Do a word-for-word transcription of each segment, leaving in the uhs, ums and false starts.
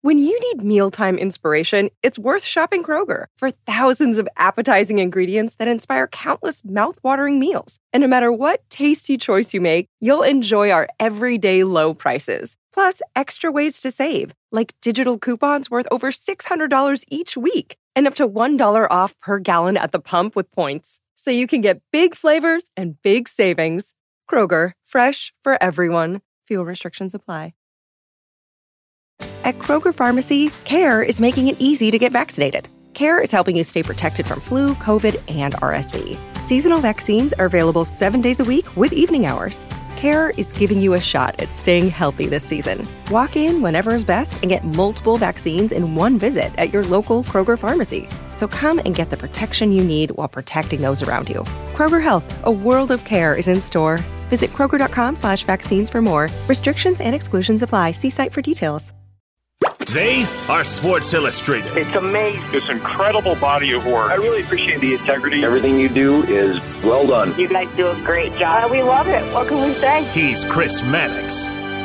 When you need mealtime inspiration, it's worth shopping Kroger for thousands of appetizing ingredients that inspire countless mouth-watering meals. And no matter what tasty choice you make, you'll enjoy our everyday low prices. Plus, extra ways to save, like digital coupons worth over six hundred dollars each week and up to one dollar off per gallon at the pump with points. So you can get big flavors and big savings. Kroger, fresh for everyone. Fuel restrictions apply. At Kroger Pharmacy, CARE is making it easy to get vaccinated. CARE is helping you stay protected from flu, COVID, and R S V. Seasonal vaccines are available seven days a week with evening hours. CARE is giving you a shot at staying healthy this season. Walk in whenever is best and get multiple vaccines in one visit at your local Kroger Pharmacy. So come and get the protection you need while protecting those around you. Kroger Health, a world of care is in store. Visit Kroger.com slash vaccines for more. Restrictions and exclusions apply. See site for details. They are Sports Illustrated. It's amazing. This incredible body of work. I really appreciate the integrity. Everything you do is well done. You guys do a great job. We love it. What can we say? He's Chris Mannix.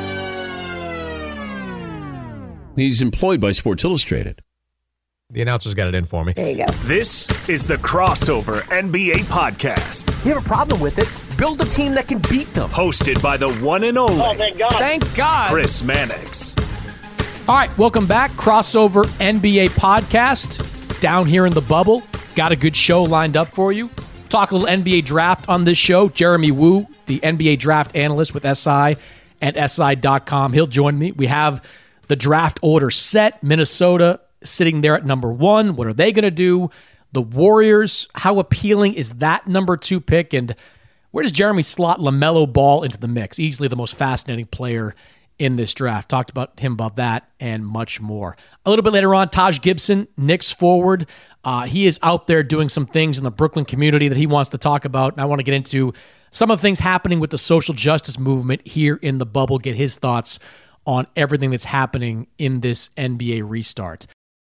He's employed by Sports Illustrated. The announcer's got it in for me. There you go. This is the Crossover N B A Podcast. You have a problem with it? Build a team that can beat them. Hosted by the one and only. Oh, thank God. Thank God. Chris Mannix. All right, welcome back. Crossover N B A Podcast. Down here in the bubble. Got a good show lined up for you. Talk a little N B A draft on this show. Jeremy Woo, the N B A draft analyst with S I and S I dot com. He'll join me. We have the draft order set. Minnesota sitting there at number one. What are they going to do? The Warriors, how appealing is that number two pick? And where does Jeremy slot LaMelo Ball into the mix? Easily the most fascinating player in this draft. Talked about him about that and much more. A little bit later on, Taj Gibson, Knicks forward. Uh, he is out there doing some things in the Brooklyn community that he wants to talk about. And I want to get into some of the things happening with the social justice movement here in the bubble, get his thoughts on everything that's happening in this N B A restart.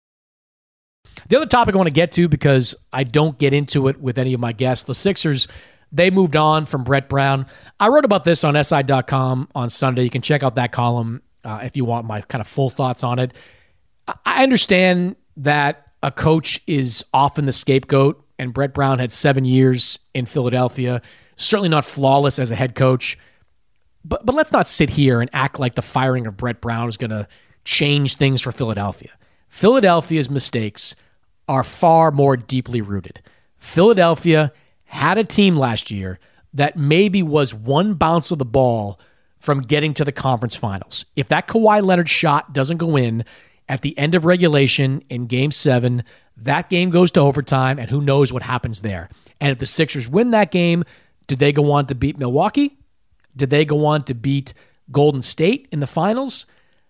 The other topic I want to get to, because I don't get into it with any of my guests, the Sixers, they moved on from Brett Brown. I wrote about this on S I dot com on Sunday. You can check out that column uh, if you want my kind of full thoughts on it. I understand that a coach is often the scapegoat, and Brett Brown had seven years in Philadelphia. Certainly not flawless as a head coach. But, but let's not sit here and act like the firing of Brett Brown is going to change things for Philadelphia. Philadelphia's mistakes are far more deeply rooted. Philadelphia had a team last year that maybe was one bounce of the ball from getting to the conference finals. If that Kawhi Leonard shot doesn't go in at the end of regulation in game seven, that game goes to overtime, and who knows what happens there. And if the Sixers win that game, did they go on to beat Milwaukee? Did they go on to beat Golden State in the finals?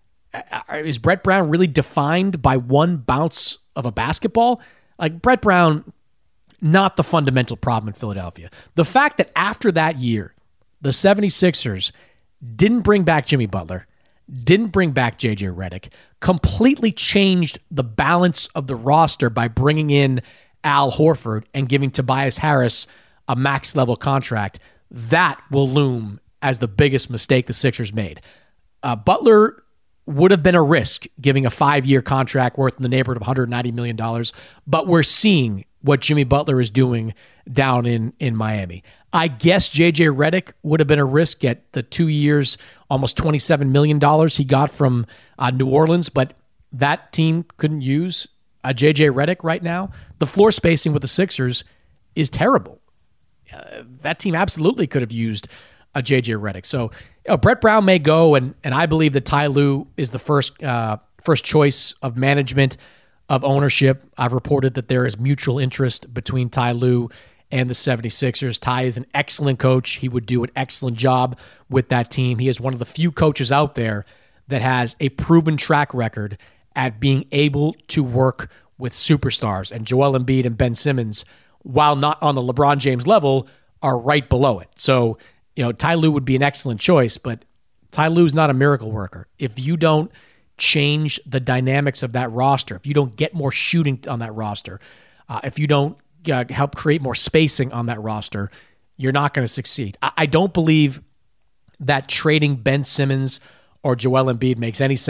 Is Brett Brown really defined by one bounce of a basketball? Like, Brett Brown, not the fundamental problem in Philadelphia. The fact that after that year, the seventy-sixers didn't bring back Jimmy Butler, didn't bring back J J Redick, completely changed the balance of the roster by bringing in Al Horford and giving Tobias Harris a max-level contract, that will loom as the biggest mistake the Sixers made. Uh, Butler would have been a risk, giving a five-year contract worth in the neighborhood of one hundred ninety million dollars, but we're seeing what Jimmy Butler is doing down in, in Miami. I guess J J Redick would have been a risk at the two years, almost twenty-seven million dollars he got from uh, New Orleans, but that team couldn't use a J J Redick right now. The floor spacing with the Sixers is terrible. Uh, that team absolutely could have used a J J Redick. So, you know, Brett Brown may go, and and I believe that Ty Lue is the first uh, first choice of management, of ownership. I've reported that there is mutual interest between Ty Lue and the seventy-sixers. Ty is an excellent coach. He would do an excellent job with that team. He is one of the few coaches out there that has a proven track record at being able to work with superstars. And Joel Embiid and Ben Simmons, while not on the LeBron James level, are right below it. So, you know, Ty Lue would be an excellent choice, but Ty Lue's not a miracle worker. If you don't change the dynamics of that roster, if you don't get more shooting on that roster, uh, if you don't uh, help create more spacing on that roster, you're not going to succeed. I-, I don't believe that trading Ben Simmons or Joel Embiid makes any sense.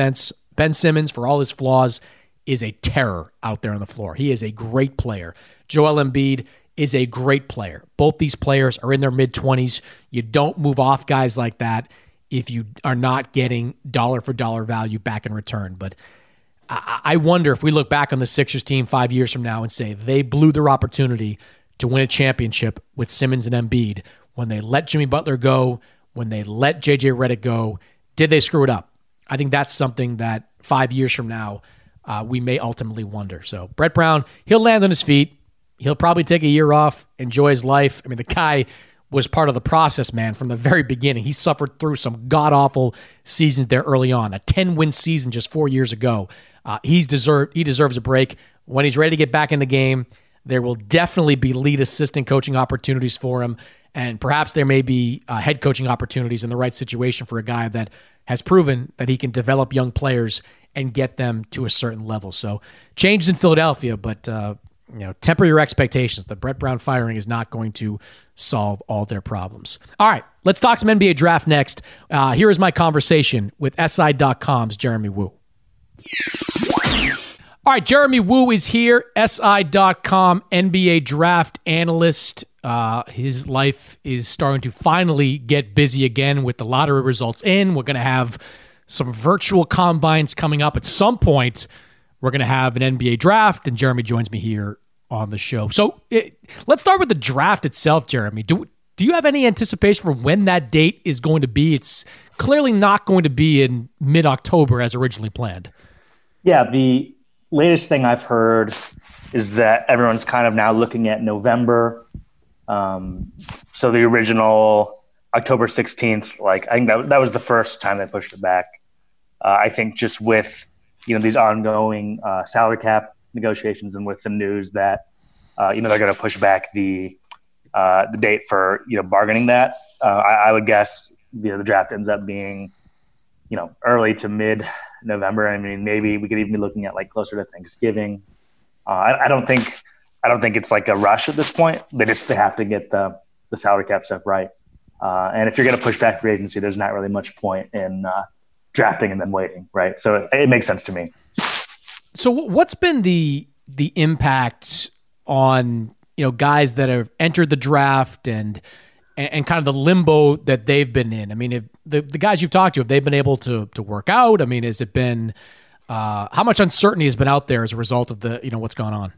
Ben Simmons, for all his flaws, is a terror out there on the floor. He is a great player. Joel Embiid is a great player. Both these players are in their mid-twenties. You don't move off guys like that if you are not getting dollar-for-dollar value back in return. But I, I wonder if we look back on the Sixers team five years from now and say they blew their opportunity to win a championship with Simmons and Embiid when they let Jimmy Butler go, when they let J J Redick go. Did they screw it up? I think that's something that five years from now uh, we may ultimately wonder. So Brett Brown, he'll land on his feet. He'll probably take a year off, enjoy his life. I mean, the guy was part of the process, man, from the very beginning. He suffered through some god-awful seasons there early on, a ten-win season just four years ago. Uh, he's deserved, he deserves a break. When he's ready to get back in the game, there will definitely be lead assistant coaching opportunities for him, and perhaps there may be uh, head coaching opportunities in the right situation for a guy that has proven that he can develop young players and get them to a certain level. So changes in Philadelphia, but uh, you know, temper your expectations. The Brett Brown firing is not going to solve all their problems. All right, let's talk some N B A draft next. Uh, here is my conversation with S I dot com's Jeremy Woo. All right, Jeremy Woo is here, S I dot com N B A draft analyst. Uh, his life is starting to finally get busy again with the lottery results in. We're going to have some virtual combines coming up at some point. We're going to have an N B A draft, and Jeremy joins me here on the show. So it, let's start with the draft itself, Jeremy. Do, do you have any anticipation for when that date is going to be? It's clearly not going to be in mid-October as originally planned. Yeah, the latest thing I've heard is that everyone's kind of now looking at November. Um, so the original October sixteenth, like I think that, that was the first time they pushed it back. Uh, I think just with, you know, these ongoing uh, salary cap negotiations and with the news that, uh, you know, they're going to push back the uh, the date for, you know, bargaining that, uh, I, I would guess, you know, the draft ends up being, you know, early to mid November. I mean, maybe we could even be looking at like closer to Thanksgiving. Uh, I, I don't think, I don't think it's like a rush at this point. They just, they have to get the, the salary cap stuff right. Uh, and if you're going to push back free agency, there's not really much point in uh, drafting and then waiting. Right. So it, it makes sense to me. So what's been the, the impact on, you know, guys that have entered the draft and, and kind of the limbo that they've been in? I mean, if the, the guys you've talked to, have they been able to to work out? I mean, has it been uh, how much uncertainty has been out there as a result of the, you know, what's gone on?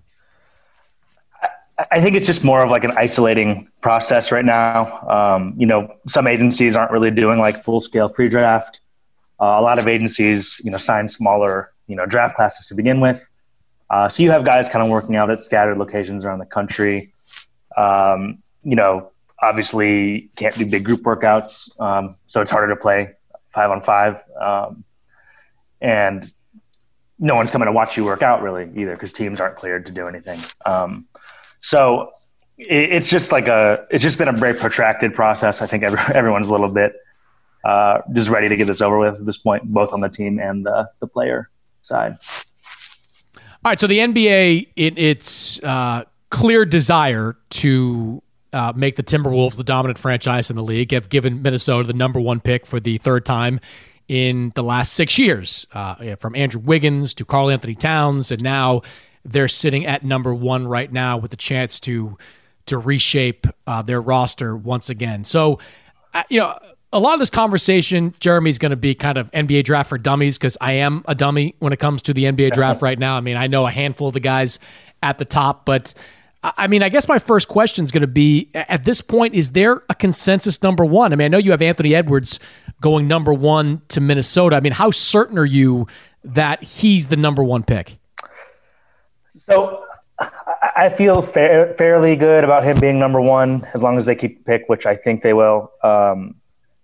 I think it's just more of like an isolating process right now. Um, you know, some agencies aren't really doing like full scale pre-draft. Uh, a lot of agencies, you know, sign smaller, you know, draft classes to begin with. Uh, so you have guys kind of working out at scattered locations around the country. Um, you know, obviously can't do big group workouts. Um, so it's harder to play five on five. Um, and no one's coming to watch you work out really either, because teams aren't cleared to do anything. Um, so it, it's just like a, it's just been a very protracted process. I think every, everyone's a little bit uh, just ready to get this over with at this point, both on the team and the, the player side. All right. So the N B A, in its uh, clear desire to uh, make the Timberwolves the dominant franchise in the league, have given Minnesota the number one pick for the third time in the last six years, uh, from Andrew Wiggins to Karl Anthony Towns, and now they're sitting at number one right now with the chance to to reshape uh, their roster once again. So, uh, you know, a lot of this conversation, Jeremy, is going to be kind of N B A draft for dummies, because I am a dummy when it comes to the N B A draft right now. I mean, I know a handful of the guys at the top, but I mean, I guess my first question is going to be, at this point, is there a consensus number one? I mean, I know you have Anthony Edwards going number one to Minnesota. I mean, how certain are you that he's the number one pick? So I feel fair, fairly good about him being number one, as long as they keep the pick, which I think they will. Um,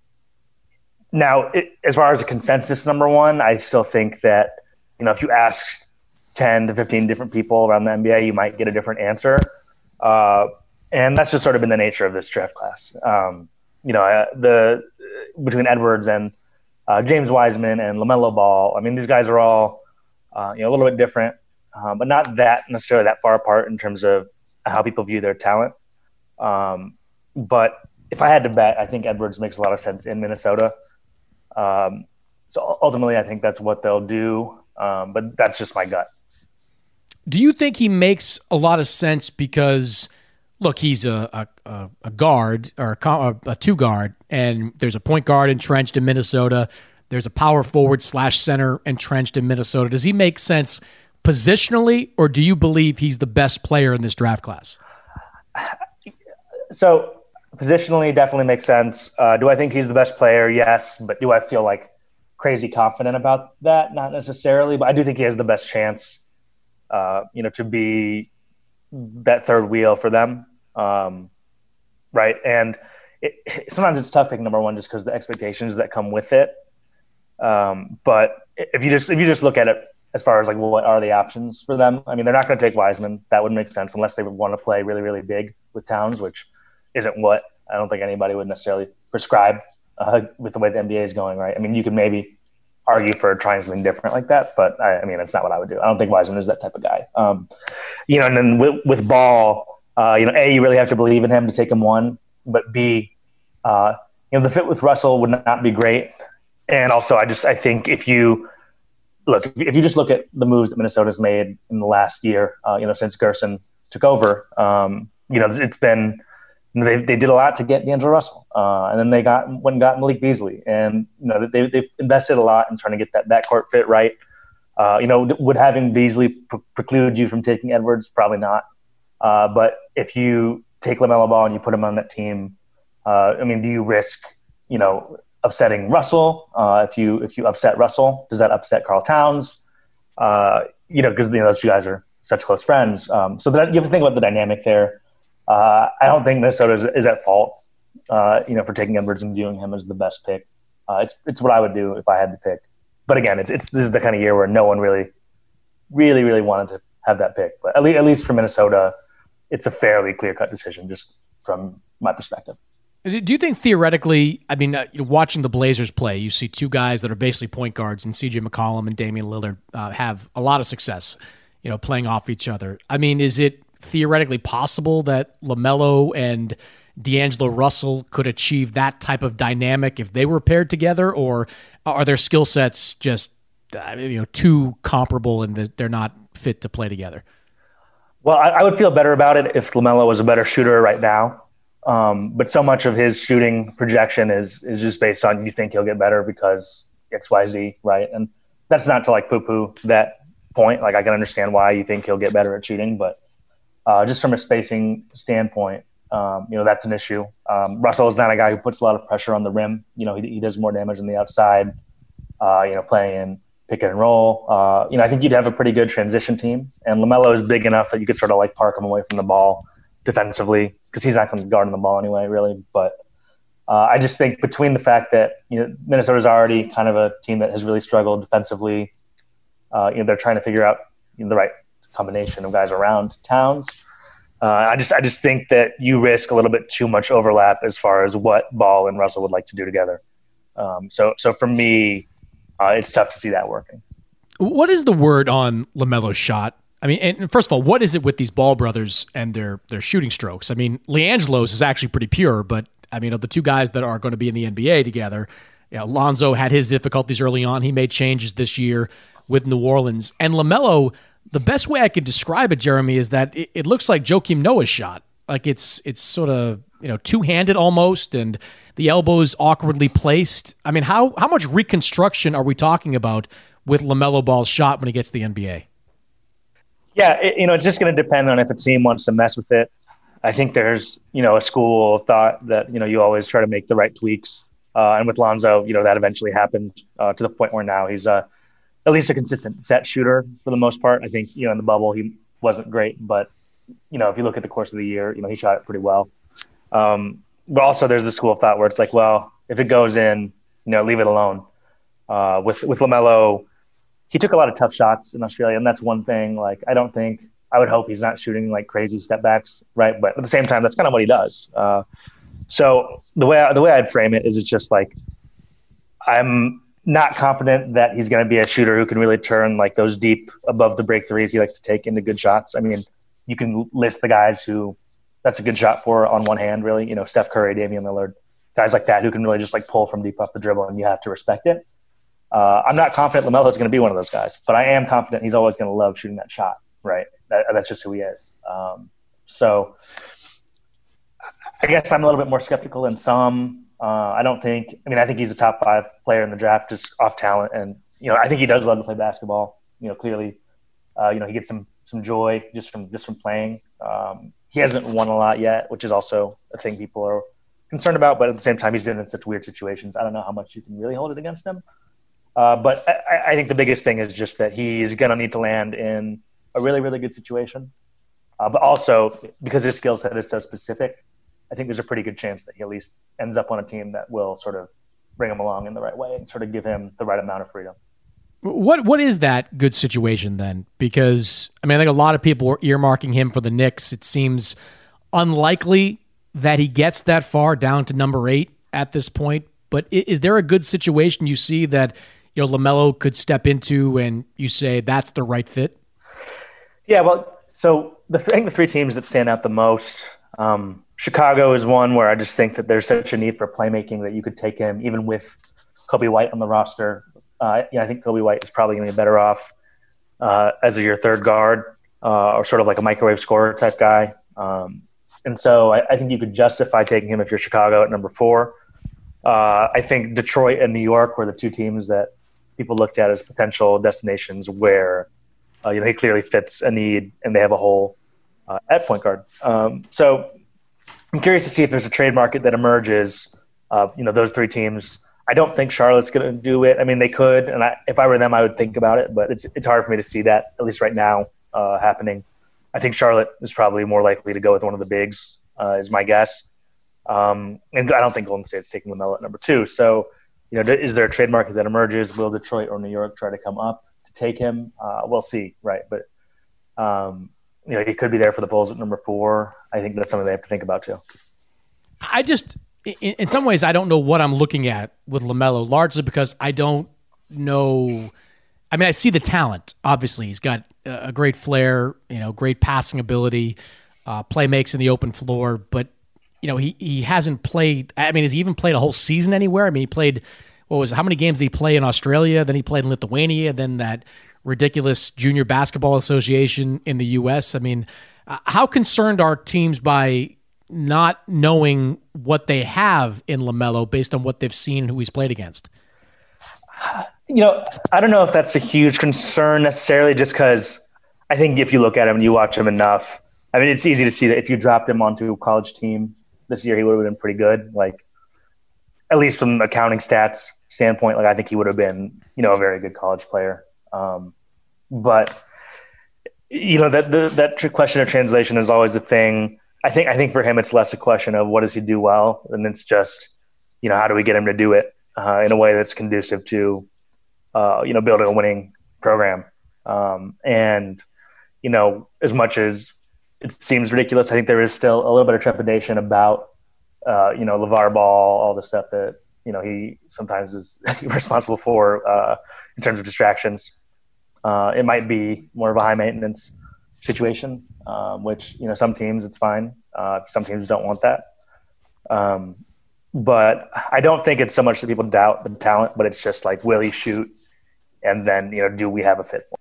now, it, as far as a consensus number one, I still think that, you know, if you ask ten to fifteen different people around the N B A, you might get a different answer. Uh, and that's just sort of been the nature of this draft class. Um, you know, uh, the between Edwards and uh, James Wiseman and LaMelo Ball, I mean, these guys are all, uh, you know, a little bit different, uh, but not that necessarily that far apart in terms of how people view their talent. Um, but if I had to bet, I think Edwards makes a lot of sense in Minnesota. Um, so ultimately, I think that's what they'll do. Um, but that's just my gut. Do you think he makes a lot of sense because, look, he's a a, a guard or a, a two guard, and there's a point guard entrenched in Minnesota. There's a power forward slash center entrenched in Minnesota. Does he make sense positionally, or do you believe he's the best player in this draft class? So positionally, definitely makes sense. Uh, do I think he's the best player? Yes, but do I feel like crazy confident about that? Not necessarily, but I do think he has the best chance, uh, you know, to be that third wheel for them. Um, right. And it, sometimes it's tough picking number one just because the expectations that come with it. Um, but if you just, if you just look at it as far as like, what are the options for them? I mean, they're not going to take Wiseman. That wouldn't make sense unless they would want to play really, really big with Towns, which isn't what I don't think anybody would necessarily prescribe uh, with the way the N B A is going, right? I mean, you can maybe argue for trying something different like that, but I, I mean, it's not what I would do. I don't think Wiseman is that type of guy. Um, you know, and then with, with Ball, uh, you know, A, you really have to believe in him to take him one, but B, uh, you know, the fit with Russell would not be great. And also, I just I think if you look, if you just look at the moves that Minnesota's made in the last year, uh, you know, since Gerson took over, um, you know, it's been you know, they they did a lot to get D'Angelo Russell, uh, and then they got went and got Malik Beasley, and you know they they've invested a lot in trying to get that backcourt fit right. Uh, you know, would having Beasley pre- preclude you from taking Edwards? Probably not. Uh, but if you take LaMelo Ball and you put him on that team, uh, I mean, do you risk you know? upsetting Russell? Uh, if you if you upset Russell, does that upset Karl Towns? Uh, you know, because you know those two guys are such close friends. Um, so that you have to think about the dynamic there. Uh, I don't think Minnesota is, is at fault, uh, you know, for taking Edwards and viewing him as the best pick. Uh, it's it's what I would do if I had to pick. But again, it's it's this is the kind of year where no one really, really, really wanted to have that pick. But at least, at least for Minnesota, it's a fairly clear cut decision, just from my perspective. Do you think theoretically, I mean, uh, watching the Blazers play, you see two guys that are basically point guards, and C J McCollum and Damian Lillard uh, have a lot of success, you know, playing off each other. I mean, is it theoretically possible that LaMelo and D'Angelo Russell could achieve that type of dynamic if they were paired together, or are their skill sets just uh, you know too comparable and that they're not fit to play together? Well, I, I would feel better about it if LaMelo was a better shooter right now. Um, but so much of his shooting projection is is just based on you think he'll get better because X Y Z, right? And that's not to like poo-poo that point. Like I can understand why you think he'll get better at shooting, but uh, just from a spacing standpoint, um, you know, that's an issue. Um, Russell is not a guy who puts a lot of pressure on the rim. You know, he, he does more damage on the outside, uh, you know, playing in pick and roll. Uh, you know, I think you'd have a pretty good transition team, and LaMelo is big enough that you could sort of like park him away from the ball defensively, because he's not going to guard on the ball anyway, really. But uh, I just think between the fact that you know Minnesota's already kind of a team that has really struggled defensively, uh, you know they're trying to figure out you know, the right combination of guys around Towns. Uh, I just I just think that you risk a little bit too much overlap as far as what Ball and Russell would like to do together. Um, so so for me, uh, it's tough to see that working. What is the word on LaMelo's shot? I mean, and first of all, what is it with these Ball brothers and their their shooting strokes? I mean, LiAngelo's is actually pretty pure, but I mean, of the two guys that are going to be in the N B A together, you know, Lonzo had his difficulties early on. He made changes this year with New Orleans. And LaMelo, the best way I could describe it, Jeremy, is that it, it looks like Joakim Noah's shot. Like it's it's sort of you know two-handed almost, and the elbows awkwardly placed. I mean, how how much reconstruction are we talking about with LaMelo Ball's shot when he gets to the N B A? Yeah, it, you know, it's just going to depend on if a team wants to mess with it. I think there's, you know, a school of thought that, you know, you always try to make the right tweaks. Uh, and with Lonzo, you know, that eventually happened uh, to the point where now he's uh, at least a consistent set shooter for the most part. I think, you know, in the bubble, he wasn't great. But, you know, if you look at the course of the year, you know, he shot it pretty well. Um, but also there's the school of thought where it's like, well, if it goes in, you know, leave it alone. Uh, with, with LaMelo, he took a lot of tough shots in Australia, and that's one thing. Like, I don't think – I would hope he's not shooting, like, crazy step backs, right? But at the same time, that's kind of what he does. Uh, so the way I, the way I'd frame it is it's just, like, I'm not confident that he's going to be a shooter who can really turn, like, those deep above the break threes he likes to take into good shots. I mean, you can list the guys who that's a good shot for on one hand, really. You know, Steph Curry, Damian Lillard, guys like that who can really just, like, pull from deep off the dribble, and you have to respect it. Uh, I'm not confident LaMelo is going to be one of those guys, but I am confident he's always going to love shooting that shot, right? That, that's just who he is. Um, so I guess I'm a little bit more skeptical than some. Uh, I don't think – I mean, I think he's a top five player in the draft just off talent. And, you know, I think he does love to play basketball. You know, clearly, uh, you know, he gets some some joy just from just from playing. Um, he hasn't won a lot yet, which is also a thing people are concerned about. But at the same time, he's been in such weird situations. I don't know how much you can really hold it against him. Uh, but I, I think the biggest thing is just that he's going to need to land in a really, really good situation. Uh, but also, because his skill set is so specific, I think there's a pretty good chance that he at least ends up on a team that will sort of bring him along in the right way and sort of give him the right amount of freedom. What What is that good situation then? Because, I mean, I think a lot of people were earmarking him for the Knicks. It seems unlikely that he gets that far down to number eight at this point. But is there a good situation you see that, you know, LaMelo could step into and you say that's the right fit? Yeah, well, so the, I think the three teams that stand out the most, um, Chicago is one where I just think that there's such a need for playmaking that you could take him even with Kobe White on the roster. Uh, yeah, I think Kobe White is probably going to be better off uh, as a, your third guard uh, or sort of like a microwave scorer type guy. Um, and so I, I think you could justify taking him if you're Chicago at number four. Uh, I think Detroit and New York were the two teams that people looked at as potential destinations where uh, you know, he clearly fits a need and they have a hole uh, at point guard. Um, so I'm curious to see if there's a trade market that emerges of, you know, those three teams. I don't think Charlotte's going to do it. I mean, they could, and I, if I were them, I would think about it, but it's it's hard for me to see that, at least right now, uh, happening. I think Charlotte is probably more likely to go with one of the bigs, uh, is my guess. Um, and I don't think Golden State's taking LaMelo at number two. So, you know, is there a trade market that emerges? Will Detroit or New York try to come up to take him? Uh, we'll see, right? But, um, you know, he could be there for the Bulls at number four. I think that's something they have to think about too. I just – In, in some ways, I don't know what I'm looking at with LaMelo, largely because I don't know. I mean, I see the talent. Obviously, he's got a great flair, you know, great passing ability, uh, play makes in the open floor. But you know, he he hasn't played. I mean, has he even played a whole season anywhere? I mean, he played. What was it, how many games did he play in Australia? Then he played in Lithuania. Then that ridiculous Junior Basketball Association in the U S. I mean, uh, how concerned are teams by not knowing what they have in LaMelo based on what they've seen and who he's played against? You know, I don't know if that's a huge concern necessarily, just because I think if you look at him and you watch him enough, I mean, it's easy to see that if you dropped him onto a college team this year, he would have been pretty good. Like, at least from accounting stats standpoint, like I think he would have been, you know, a very good college player. Um, but, you know, that the, that question of translation is always a thing. I think I think for him, it's less a question of what does he do well, and it's just, you know, how do we get him to do it uh, in a way that's conducive to, uh, you know, building a winning program. Um, and, you know, as much as it seems ridiculous, I think there is still a little bit of trepidation about, uh, you know, LeVar Ball, all the stuff that, you know, he sometimes is responsible for uh, in terms of distractions. Uh, it might be more of a high maintenance situation. Um, which, you know, some teams it's fine. Uh, some teams don't want that. Um, but I don't think it's so much that people doubt the talent, but it's just like, will he shoot? And then, you know, do we have a fit for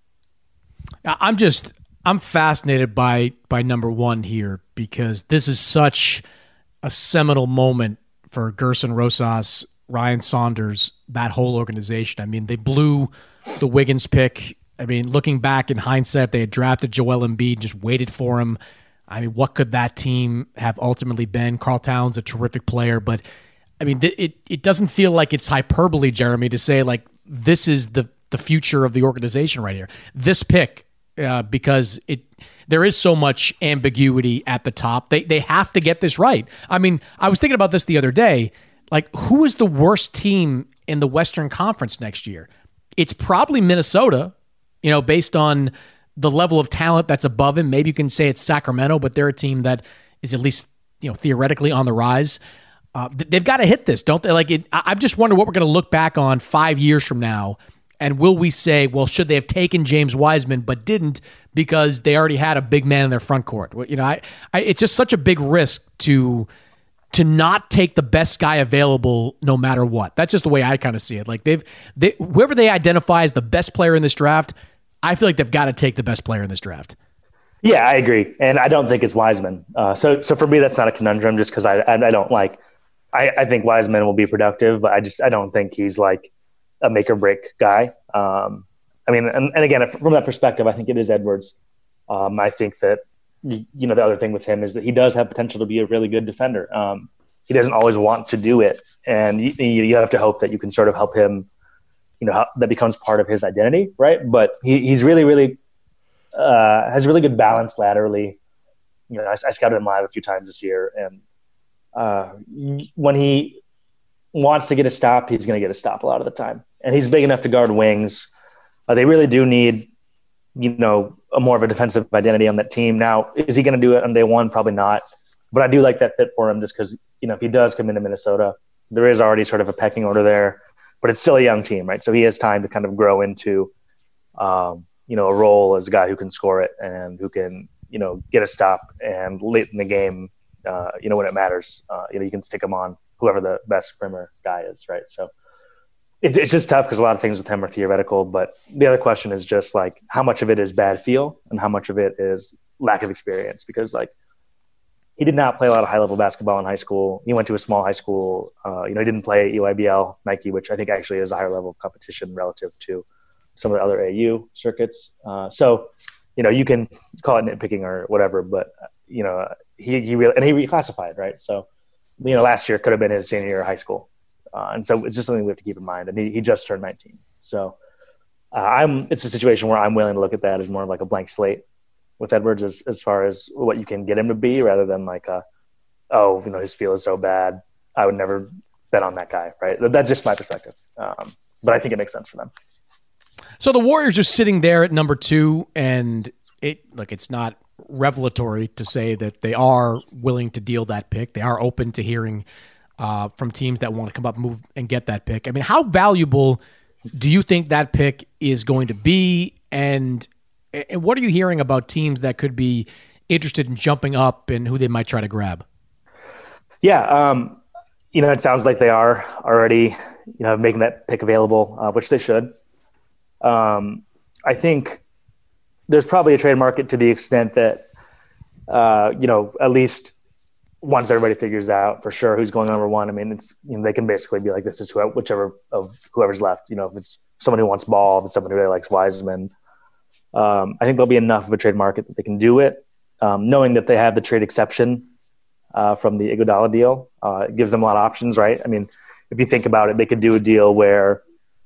him? I'm just, I'm fascinated by, by number one here, because this is such a seminal moment for Gerson Rosas, Ryan Saunders, that whole organization. I mean, they blew the Wiggins pick. I mean, looking back in hindsight, if they had drafted Joel Embiid, just waited for him, I mean, what could that team have ultimately been? Karl Towns, a terrific player, but I mean, it it doesn't feel like it's hyperbole, Jeremy, to say like this is the the future of the organization right here. This pick, uh, because it there is so much ambiguity at the top. They they have to get this right. I mean, I was thinking about this the other day. Like, who is the worst team in the Western Conference next year? It's probably Minnesota. You know, based on the level of talent that's above him, maybe you can say it's Sacramento, but they're a team that is at least, you know, theoretically on the rise. Uh, they've got to hit this, don't they? Like, it, I'm just wondering what we're going to look back on five years from now, and will we say, well, should they have taken James Wiseman but didn't because they already had a big man in their front court? You know, I, I it's just such a big risk to to not take the best guy available no matter what. That's just the way I kind of see it. Like they've, they, whoever they identify as the best player in this draft, I feel like they've got to take the best player in this draft. Yeah, I agree. And I don't think it's Wiseman. Uh, so, so for me, that's not a conundrum just because I, I, I don't like, I, I think Wiseman will be productive, but I just, I don't think he's like a make or break guy. Um, I mean, and, and again, from that perspective, I think it is Edwards. Um, I think that, you know, the other thing with him is that he does have potential to be a really good defender. Um, he doesn't always want to do it. And you, you have to hope that you can sort of help him, you know, that becomes part of his identity. Right. But he, he's really, really uh, has really good balance laterally. You know, I, I scouted him live a few times this year. And uh, when he wants to get a stop, he's going to get a stop a lot of the time. And he's big enough to guard wings. Uh, they really do need, you know, a more of a defensive identity on that team. Now, is he going to do it on day one? Probably not. But I do like that fit for him just because, you know, if he does come into Minnesota, there is already sort of a pecking order there, but it's still a young team, right? So he has time to kind of grow into, um, you know, a role as a guy who can score it and who can, you know, get a stop and late in the game, uh, you know, when it matters, uh, you know, you can stick him on whoever the best perimeter guy is, right? So It's it's just tough because a lot of things with him are theoretical. But the other question is just like how much of it is bad feel and how much of it is lack of experience. Because like he did not play a lot of high level basketball in high school. He went to a small high school. Uh, you know, he didn't play E Y B L Nike, which I think actually is a higher level of competition relative to some of the other A U circuits. Uh, so you know, you can call it nitpicking or whatever, but you know, he he really and he reclassified, right? So you know, last year could have been his senior year of high school. Uh, and so it's just something we have to keep in mind. And he, he just turned nineteen. So uh, I'm, it's a situation where I'm willing to look at that as more of like a blank slate with Edwards as, as far as what you can get him to be rather than like, a, oh, you know, his feel is so bad. I would never bet on that guy. Right. That's just my perspective. Um, but I think it makes sense for them. So the Warriors are sitting there at number two, and it, look, it's not revelatory to say that they are willing to deal that pick. They are open to hearing Uh, from teams that want to come up, move, and get that pick. I mean, how valuable do you think that pick is going to be? And, and what are you hearing about teams that could be interested in jumping up and who they might try to grab? Yeah, um, you know, it sounds like they are already, you know, making that pick available, uh, which they should. Um, I think there's probably a trade market to the extent that, uh, you know, at least once everybody figures out for sure who's going number one, I mean, it's, you know, they can basically be like, this is whoever, whichever of whoever's left, you know, if it's someone who wants Ball, if it's someone who really likes Wiseman. Um, I think there'll be enough of a trade market that they can do it. Um, knowing that they have the trade exception uh, from the Iguodala deal, uh, it gives them a lot of options, right? I mean, if you think about it, they could do a deal where,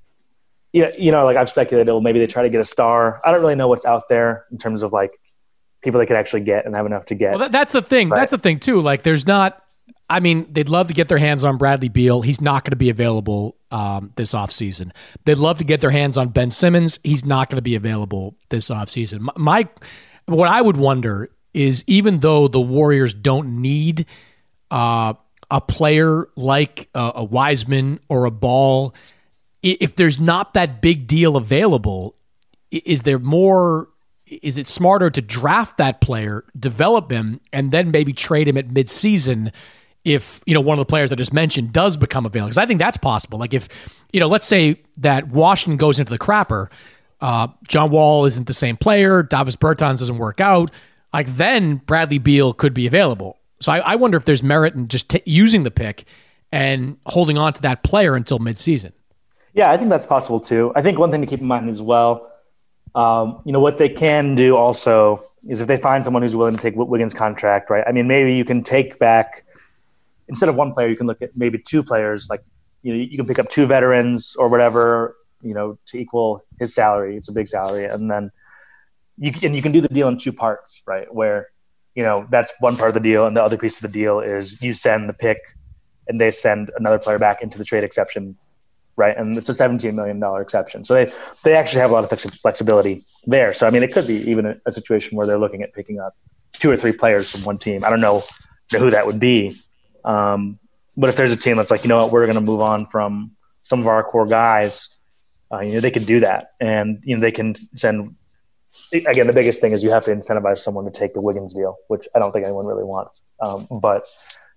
yeah, you know, like I've speculated, well, maybe they try to get a star. I don't really know what's out there in terms of like people they could actually get and have enough to get. Well, that, that's the thing. Right? That's the thing too. Like there's not, I mean, they'd love to get their hands on Bradley Beal. He's not going to be available um, this offseason. They'd love to get their hands on Ben Simmons. He's not going to be available this offseason. My, my, what I would wonder is even though the Warriors don't need uh, a player like a, a Wiseman or a Ball, if there's not that big deal available, is there more... Is it smarter to draft that player, develop him, and then maybe trade him at midseason if, you know, one of the players I just mentioned does become available? Because I think that's possible. Like if, you know, let's say that Washington goes into the crapper, uh, John Wall isn't the same player, Davis Bertans doesn't work out, like then Bradley Beal could be available. So I, I wonder if there's merit in just t- using the pick and holding on to that player until midseason. Yeah, I think that's possible too. I think one thing to keep in mind as well, Um, you know, what they can do also is if they find someone who's willing to take Wiggins' contract, right? I mean, maybe you can take back, instead of one player, you can look at maybe two players. Like, you know, you can pick up two veterans or whatever, you know, to equal his salary. It's a big salary. And then you can, and you can do the deal in two parts, right? Where, you know, that's one part of the deal. And the other piece of the deal is you send the pick and they send another player back into the trade exception, right? And it's a seventeen million dollars exception. So they they actually have a lot of flexibility there. So, I mean, it could be even a, a situation where they're looking at picking up two or three players from one team. I don't know who that would be. Um, but if there's a team that's like, you know what, we're going to move on from some of our core guys, uh, you know, they can do that. And, you know, they can send – again, the biggest thing is you have to incentivize someone to take the Wiggins deal, which I don't think anyone really wants. Um, but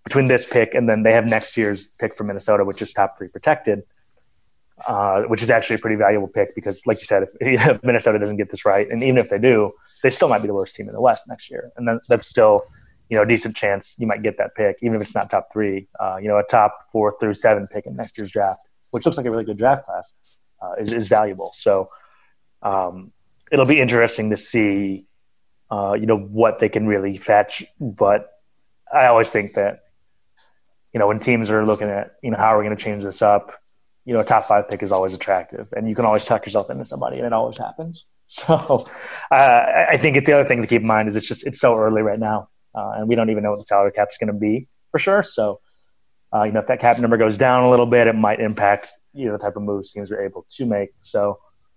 between this pick and then they have next year's pick for Minnesota, which is top three protected, uh, which is actually a pretty valuable pick because, like you said, if, if Minnesota doesn't get this right, and even if they do, they still might be the worst team in the West next year. And then that's still, you know, a decent chance you might get that pick, even if it's not top three. Uh, you know, a top four through seven pick in next year's draft, which looks like a really good draft class, uh, is, is valuable. So um, it'll be interesting to see, uh, you know, what they can really fetch. But I always think that, you know, when teams are looking at, you know, how are we going to change this up, you know, a top five pick is always attractive, and you can always tuck yourself into somebody, and it always happens. So uh, I think it's the other thing to keep in mind is it's just it's so early right now, uh, and we don't even know what the salary cap is going to be for sure. So, uh, you know, if that cap number goes down a little bit, it might impact, you know, the type of moves teams are able to make. So,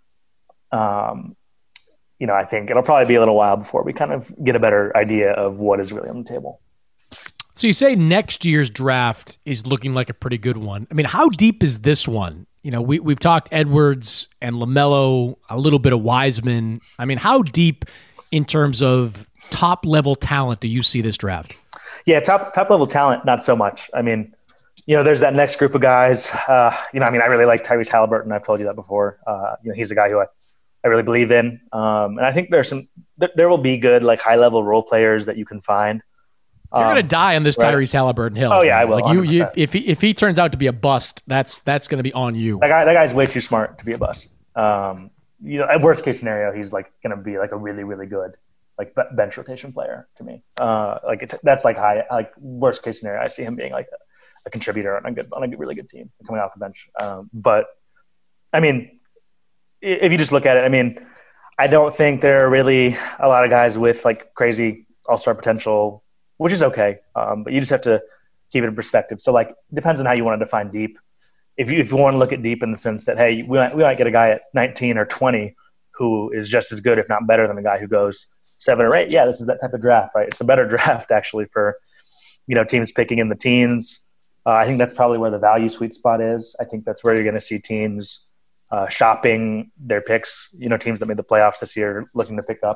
um, you know, I think it'll probably be a little while before we kind of get a better idea of what is really on the table. So you say next year's draft is looking like a pretty good one. I mean, how deep is this one? You know, we, we've talked Edwards and LaMelo, a little bit of Wiseman. I mean, how deep in terms of top-level talent do you see this draft? Yeah, top top level talent, not so much. I mean, you know, there's that next group of guys. Uh, you know, I mean, I really like Tyrese Halliburton. I've told you that before. Uh, you know, he's a guy who I, I really believe in. Um, and I think there's some there, there will be good, like, high-level role players that you can find. You're gonna die on this right. Tyrese Halliburton hill. Oh yeah, I will. Like you, you, if he if he turns out to be a bust, that's that's gonna be on you. That guy, that guy's way too smart to be a bust. Um, you know, at worst case scenario, he's like gonna be like a really really good like bench rotation player to me. Uh, like it's, that's like high like worst case scenario. I see him being like a, a contributor on a good on a really good team coming off the bench. Um, but I mean, if you just look at it, I mean, I don't think there are really a lot of guys with like crazy all-star potential, which is okay. Um, but you just have to keep it in perspective. So, like, it depends on how you want to define deep. If you if you want to look at deep in the sense that, hey, we might, we might get a guy at nineteen or twenty who is just as good, if not better, than a guy who goes seven or eight. Yeah, this is that type of draft, right? It's a better draft, actually, for, you know, teams picking in the teens. Uh, I think that's probably where the value sweet spot is. I think that's where you're going to see teams uh, shopping their picks, you know, teams that made the playoffs this year looking to pick up.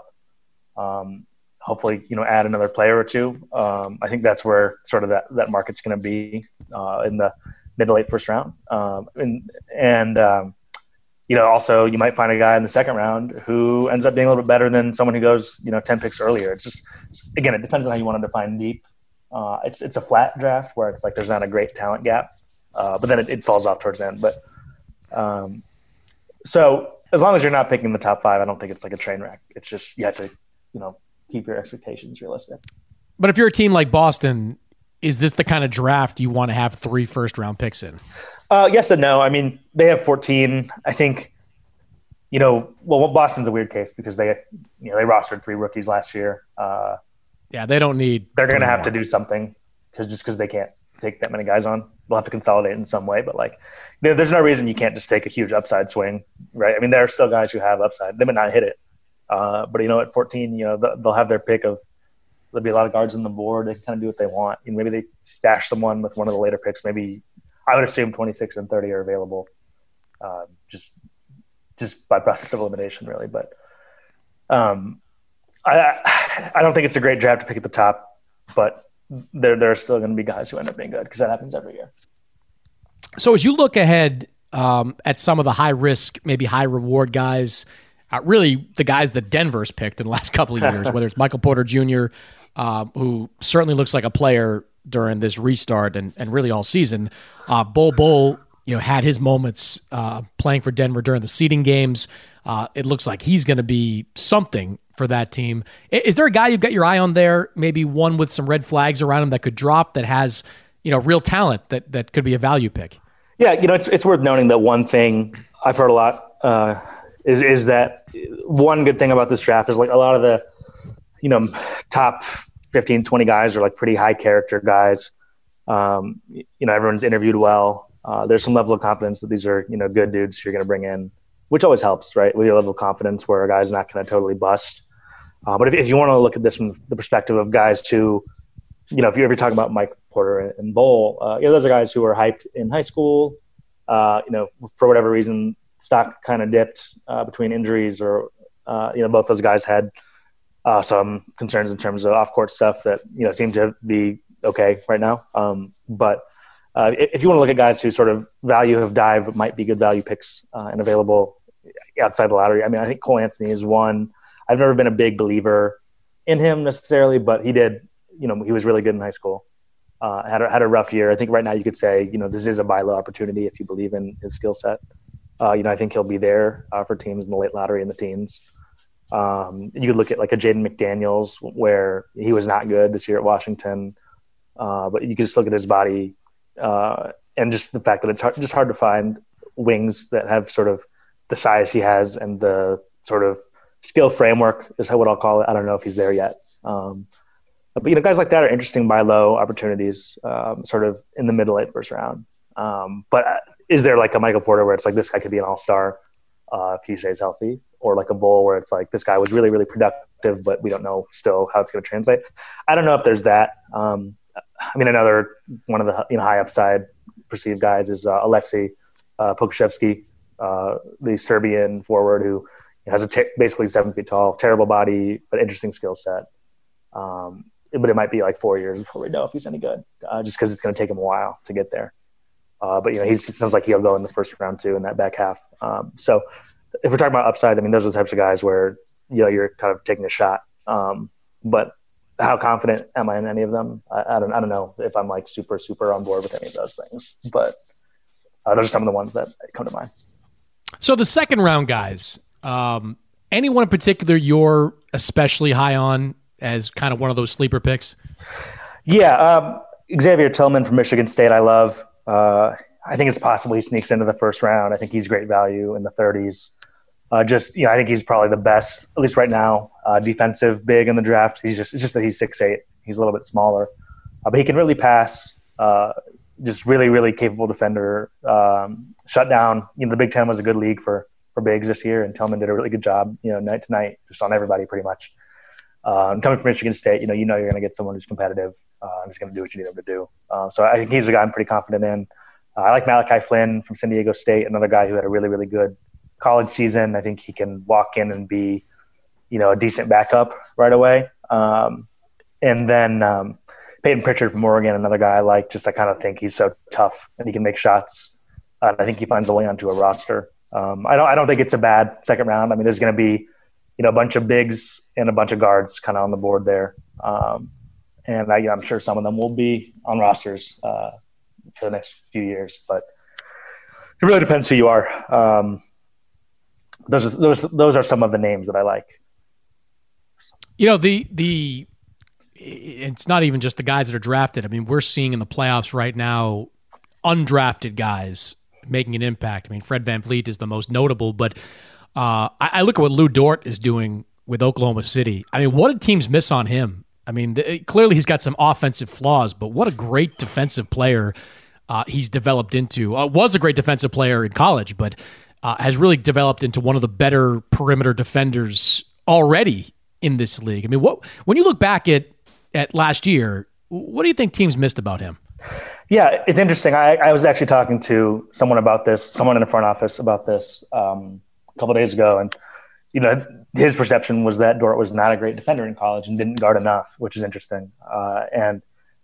Um hopefully, you know, add another player or two. Um, I think that's where sort of that, that market's going to be uh, in the mid to late first round. Um, and, and um, you know, also you might find a guy in the second round who ends up being a little bit better than someone who goes, you know, ten picks earlier. It's just, again, it depends on how you want to define deep. Uh, it's it's a flat draft where it's like there's not a great talent gap, uh, but then it, it falls off towards the end. But um, so as long as you're not picking the top five, I don't think it's like a train wreck. It's just you have to, you know, keep your expectations realistic. But if you're a team like Boston, is this the kind of draft you want to have three first round picks in? Uh, yes and no. I mean, they have fourteen. I think, you know, well, Boston's a weird case because they, you know, they rostered three rookies last year. Uh, yeah, they don't need. They're going to have to do something because just because they can't take that many guys on, they'll have to consolidate in some way. But like, there, there's no reason you can't just take a huge upside swing, right? I mean, there are still guys who have upside. They might not hit it. Uh, but, you know, at fourteen, you know, they'll have their pick of – there'll be a lot of guards on the board. They can kind of do what they want. And maybe they stash someone with one of the later picks. Maybe I would assume twenty-six and thirty are available uh, just just by process of elimination, really. But um, I I don't think it's a great draft to pick at the top, but there, there are still going to be guys who end up being good because that happens every year. So as you look ahead um, at some of the high-risk, maybe high-reward guys – Uh, really, the guys that Denver's picked in the last couple of years, whether it's Michael Porter Junior, uh, who certainly looks like a player during this restart and, and really all season. Uh, Bol Bol, you know, had his moments uh, playing for Denver during the seeding games. Uh, it looks like he's going to be something for that team. Is there a guy you've got your eye on there, maybe one with some red flags around him that could drop that has, you know, real talent that, that could be a value pick? Yeah, you know, it's it's worth noting that one thing I've heard a lot uh, – Is is that one good thing about this draft is like a lot of the, you know, top fifteen, twenty guys are like pretty high character guys. Um, you know, everyone's interviewed well. Uh, there's some level of confidence that these are, you know, good dudes you're going to bring in, which always helps, right? With your level of confidence where a guy's not going to totally bust. Uh, but if, if you want to look at this from the perspective of guys who, you know, if you're ever talking about Mike Porter and Bol, uh, you know, those are guys who were hyped in high school, uh, you know, for whatever reason, stock kind of dipped uh, between injuries or, uh, you know, both those guys had uh, some concerns in terms of off-court stuff that, you know, seemed to be okay right now. Um, but uh, if you want to look at guys who sort of value have dived but might be good value picks uh, and available outside the lottery, I mean, I think Cole Anthony is one. I've never been a big believer in him necessarily, but he did, you know, he was really good in high school. Uh, had a, had a rough year. I think right now you could say, you know, this is a buy low opportunity if you believe in his skill set. Uh, you know, I think he'll be there uh, for teams in the late lottery in the teens. Um, you could look at like a Jaden McDaniels where he was not good this year at Washington, uh, but you could just look at his body uh, and just the fact that it's hard, just hard to find wings that have sort of the size he has and the sort of skill framework is what I'll call it. I don't know if he's there yet. Um, But, you know, guys like that are interesting buy low opportunities, um, sort of in the mid to late first round. Um, but is there like a Michael Porter where it's like this guy could be an all-star uh, if he stays healthy? Or like a Bull where it's like this guy was really, really productive, but we don't know still how it's going to translate? I don't know if there's that. Um, I mean, another one of the you know high upside perceived guys is uh, Alexei uh, Pokusevski, uh, the Serbian forward who has a t- basically seven feet tall, terrible body, but interesting skill set. Um, but it might be like four years before we know if he's any good, uh, just because it's going to take him a while to get there. Uh, but, you know, he's, it sounds like he'll go in the first round too in that back half. Um, so if we're talking about upside, I mean, those are the types of guys where, you know, you're kind of taking a shot. Um, but how confident am I in any of them? I, I don't I don't know if I'm like super, super on board with any of those things. But uh, those are some of the ones that come to mind. So the second round guys, um, anyone in particular you're especially high on as kind of one of those sleeper picks? Yeah, um, Xavier Tillman from Michigan State I love. Uh, I think it's possible he sneaks into the first round. I think he's great value in the thirties. Uh, just, you know, I think he's probably the best, at least right now, uh, defensive big in the draft. He's just, it's just that he's six eight. He's a little bit smaller. Uh, but he can really pass, uh, just really, really capable defender. Um, shut down. You know, the Big Ten was a good league for, for bigs this year, and Tillman did a really good job, you know, night to night, just on everybody pretty much. Uh, and coming from Michigan State, you know, you know you're going to get someone who's competitive uh, and is going to do what you need him to do. Uh, so I think he's a guy I'm pretty confident in. Uh, I like Malachi Flynn from San Diego State, another guy who had a really, really good college season. I think he can walk in and be, you know, a decent backup right away. Um, and then um, Peyton Pritchard from Oregon, another guy I like. Just I kind of think he's so tough and he can make shots. Uh, I think he finds a way onto a roster. Um, I don't. I don't think it's a bad second round. I mean, there's going to be, you know, a bunch of bigs and a bunch of guards kind of on the board there. Um, and I, you know, I'm sure some of them will be on rosters uh, for the next few years, but it really depends who you are. Um, those, are, those, those are some of the names that I like. You know, the, the, it's not even just the guys that are drafted. I mean, we're seeing in the playoffs right now, undrafted guys making an impact. I mean, Fred VanVleet is the most notable, but Uh, I, I look at what Lou Dort is doing with Oklahoma City. I mean, what did teams miss on him? I mean, the, clearly he's got some offensive flaws, but what a great defensive player uh, he's developed into. Uh, was a great defensive player in college, but uh, has really developed into one of the better perimeter defenders already in this league. I mean, what when you look back at, at last year, what do you think teams missed about him? Yeah, it's interesting. I, I was actually talking to someone about this, someone in the front office about this, um, a couple of days ago, and you know his perception was that Dort was not a great defender in college and didn't guard enough, which is interesting. Uh, and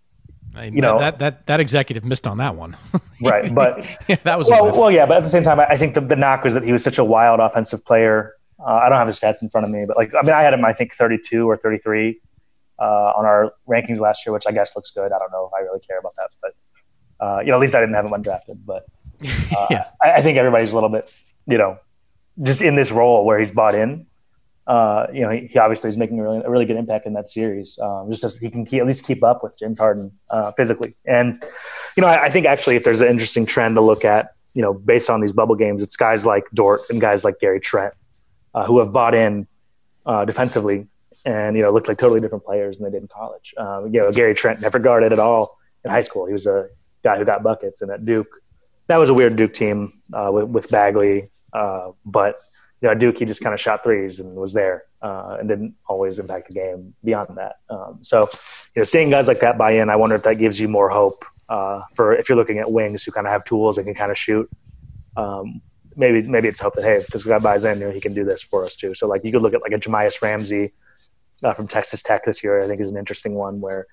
I mean, you know that that that executive missed on that one, right? But yeah, that was well, well, yeah. But at the same time, I think the, the knock was that he was such a wild offensive player. Uh, I don't have his stats in front of me, but like I mean, I had him I think thirty-two or thirty-three uh, on our rankings last year, which I guess looks good. I don't know if I really care about that, but uh, you know, at least I didn't have him undrafted. But uh, yeah, I, I think everybody's a little bit, you know. Just in this role where he's bought in, uh, you know, he, he obviously is making a really, a really good impact in that series. Um, just as he can keep, at least keep up with James Harden uh, physically. And, you know, I, I think actually if there's an interesting trend to look at, you know, based on these bubble games, it's guys like Dort and guys like Gary Trent uh, who have bought in uh, defensively and, you know, looked like totally different players than they did in college. Um, you know, Gary Trent never guarded at all in high school. He was a guy who got buckets, and at Duke, that was a weird Duke team uh, with, with Bagley. Uh, but, you know, Duke, he just kind of shot threes and was there uh, and didn't always impact the game beyond that. Um, so, you know, seeing guys like that buy in, I wonder if that gives you more hope uh, for if you're looking at wings who kind of have tools and can kind of shoot. Um, maybe maybe it's hope that, hey, if this guy buys in, you know, he can do this for us too. So, like, you could look at like a Jemias Ramsey uh, from Texas Tech this year, I think is an interesting one where,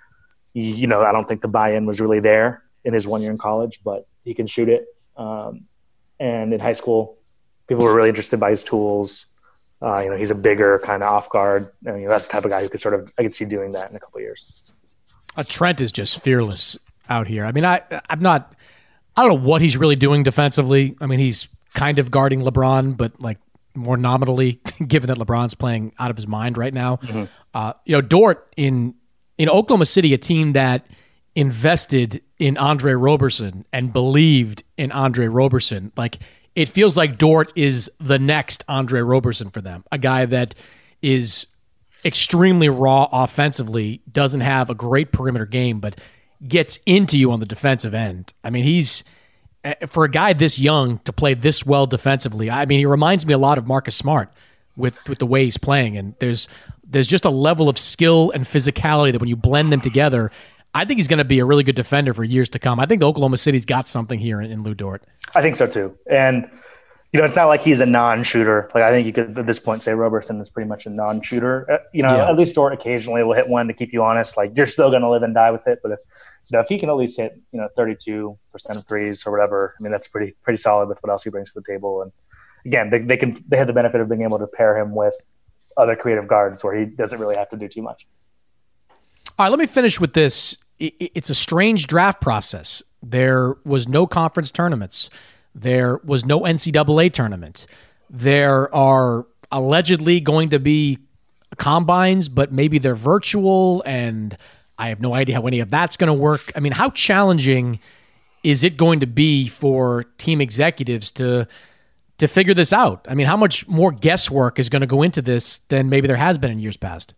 you know, I don't think the buy-in was really there in his one year in college, but he can shoot it. Um, and in high school, people were really interested by his tools. Uh, you know, he's a bigger kind of off guard. And, you know, that's the type of guy who could sort of, I could see doing that in a couple of years. Uh, Trent is just fearless out here. I mean, I, I'm not, I don't know what he's really doing defensively. I mean, he's kind of guarding LeBron, but like more nominally, given that LeBron's playing out of his mind right now. Mm-hmm. Uh, you know, Dort in, in Oklahoma City, a team that invested in Andre Roberson and believed in Andre Roberson. Like, it feels like Dort is the next Andre Roberson for them, a guy that is extremely raw offensively, doesn't have a great perimeter game, but gets into you on the defensive end. I mean, he's, for a guy this young to play this well defensively, I mean, he reminds me a lot of Marcus Smart with, with the way he's playing. And there's there's just a level of skill and physicality that when you blend them together, I think he's going to be a really good defender for years to come. I think Oklahoma City's got something here in, in Lu Dort. I think so too. And, you know, it's not like he's a non-shooter. Like, I think you could at this point say Roberson is pretty much a non-shooter. Uh, you know, yeah. At least Dort occasionally will hit one to keep you honest. Like, you're still going to live and die with it. But if, you know, if he can at least hit, you know, thirty-two percent of threes or whatever, I mean, that's pretty pretty solid with what else he brings to the table. And again, they, they can they have the benefit of being able to pair him with other creative guards where he doesn't really have to do too much. All right, let me finish with this. It's a strange draft process. There was no conference tournaments. There was no N C double A tournament. There are allegedly going to be combines, but maybe they're virtual, and I have no idea how any of that's going to work. I mean, how challenging is it going to be for team executives to to figure this out? I mean, how much more guesswork is going to go into this than maybe there has been in years past?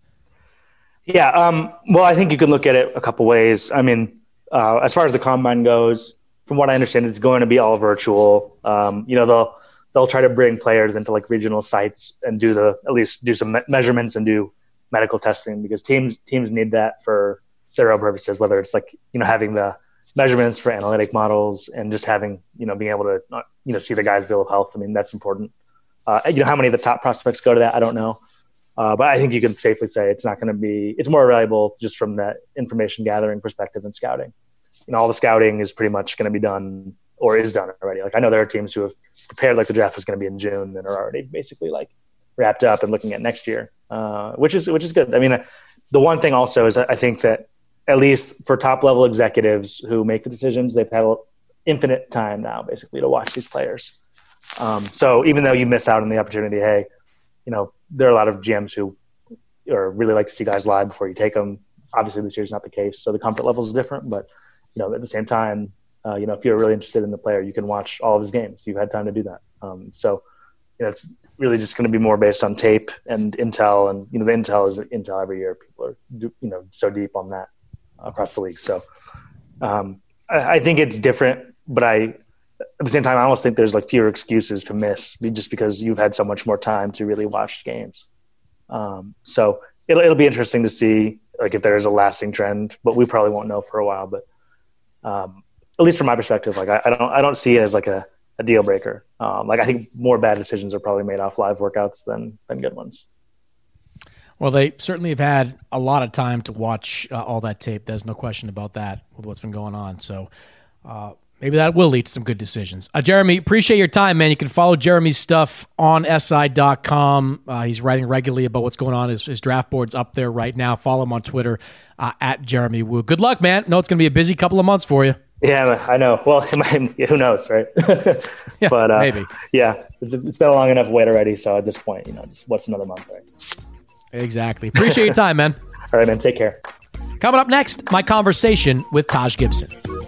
Yeah, um, well, I think you can look at it a couple ways. I mean, uh, as far as the combine goes, from what I understand, it's going to be all virtual. Um, you know, they'll they'll try to bring players into like regional sites and do the at least do some me- measurements and do medical testing, because teams teams need that for their own purposes. Whether it's like, you know, having the measurements for analytic models and just having, you know, being able to you know see the guy's bill of health. I mean, that's important. Uh, you know, how many of the top prospects go to that, I don't know. Uh, but I think you can safely say it's not going to be – it's more valuable just from that information gathering perspective than scouting. You know, all the scouting is pretty much going to be done or is done already. Like, I know there are teams who have prepared like the draft was going to be in June and are already basically like wrapped up and looking at next year, uh, which is which is good. I mean, the one thing also is I think that at least for top-level executives who make the decisions, they've had infinite time now basically to watch these players. Um, so even though you miss out on the opportunity, hey, you know, there are a lot of G Ms who or really like to see guys live before you take them. Obviously, this year's not the case, so the comfort level is different. But, you know, at the same time, uh, you know, if you're really interested in the player, you can watch all of his games. You've had time to do that. Um, so, you know, it's really just going to be more based on tape and intel. And, you know, the intel is intel every year. People are, you know, so deep on that across the league. So um, I, I think it's different, but I – at the same time, I almost think there's like fewer excuses to miss just because you've had so much more time to really watch games. Um, so it'll it'll be interesting to see like if there is a lasting trend, but we probably won't know for a while. But um, at least from my perspective, like I, I don't I don't see it as like a, a deal breaker. Um, like I think more bad decisions are probably made off live workouts than than good ones. Well, they certainly have had a lot of time to watch uh, all that tape. There's no question about that with what's been going on. So. Uh, Maybe that will lead to some good decisions. Uh, Jeremy, appreciate your time, man. You can follow Jeremy's stuff on S I dot com. Uh, he's writing regularly about what's going on. His, his draft board's up there right now. Follow him on Twitter uh, at Jeremy Woo. Good luck, man. No, it's going to be a busy couple of months for you. Yeah, I know. Well, who knows, right? yeah, but uh, maybe. Yeah, it's, it's been a long enough wait already. So at this point, you know, just what's another month, right? Exactly. Appreciate your time, man. All right, man. Take care. Coming up next, my conversation with Taj Gibson.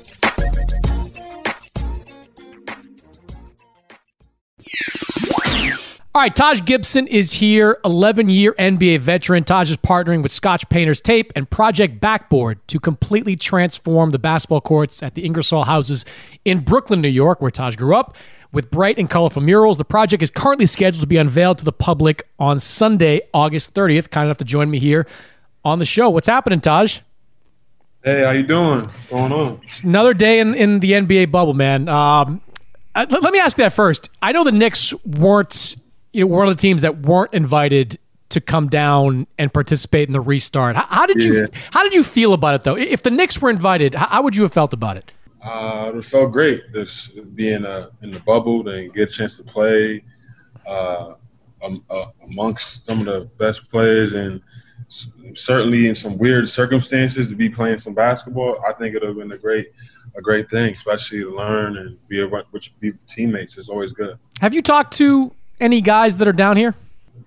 All right, Taj Gibson is here, eleven-year N B A veteran. Taj is partnering with Scotch Painter's Tape and Project Backboard to completely transform the basketball courts at the Ingersoll Houses in Brooklyn, New York, where Taj grew up. With bright and colorful murals, the project is currently scheduled to be unveiled to the public on Sunday, August thirtieth. Kind enough to join me here on the show. What's happening, Taj? Hey, how you doing? What's going on? Just another day in, in the N B A bubble, man. Um, let, let me ask you that first. I know the Knicks weren't... You know, one of the teams that weren't invited to come down and participate in the restart. How, how did Yeah. you How did you feel about it though? If the Knicks were invited, how, how would you have felt about it? Uh, it felt great just being uh, in the bubble and get a chance to play uh, um, uh, amongst some of the best players, and s- certainly in some weird circumstances to be playing some basketball. I think it would have been a great, a great thing, especially to learn and be around with your teammates. It's always good. Have you talked to any guys that are down here?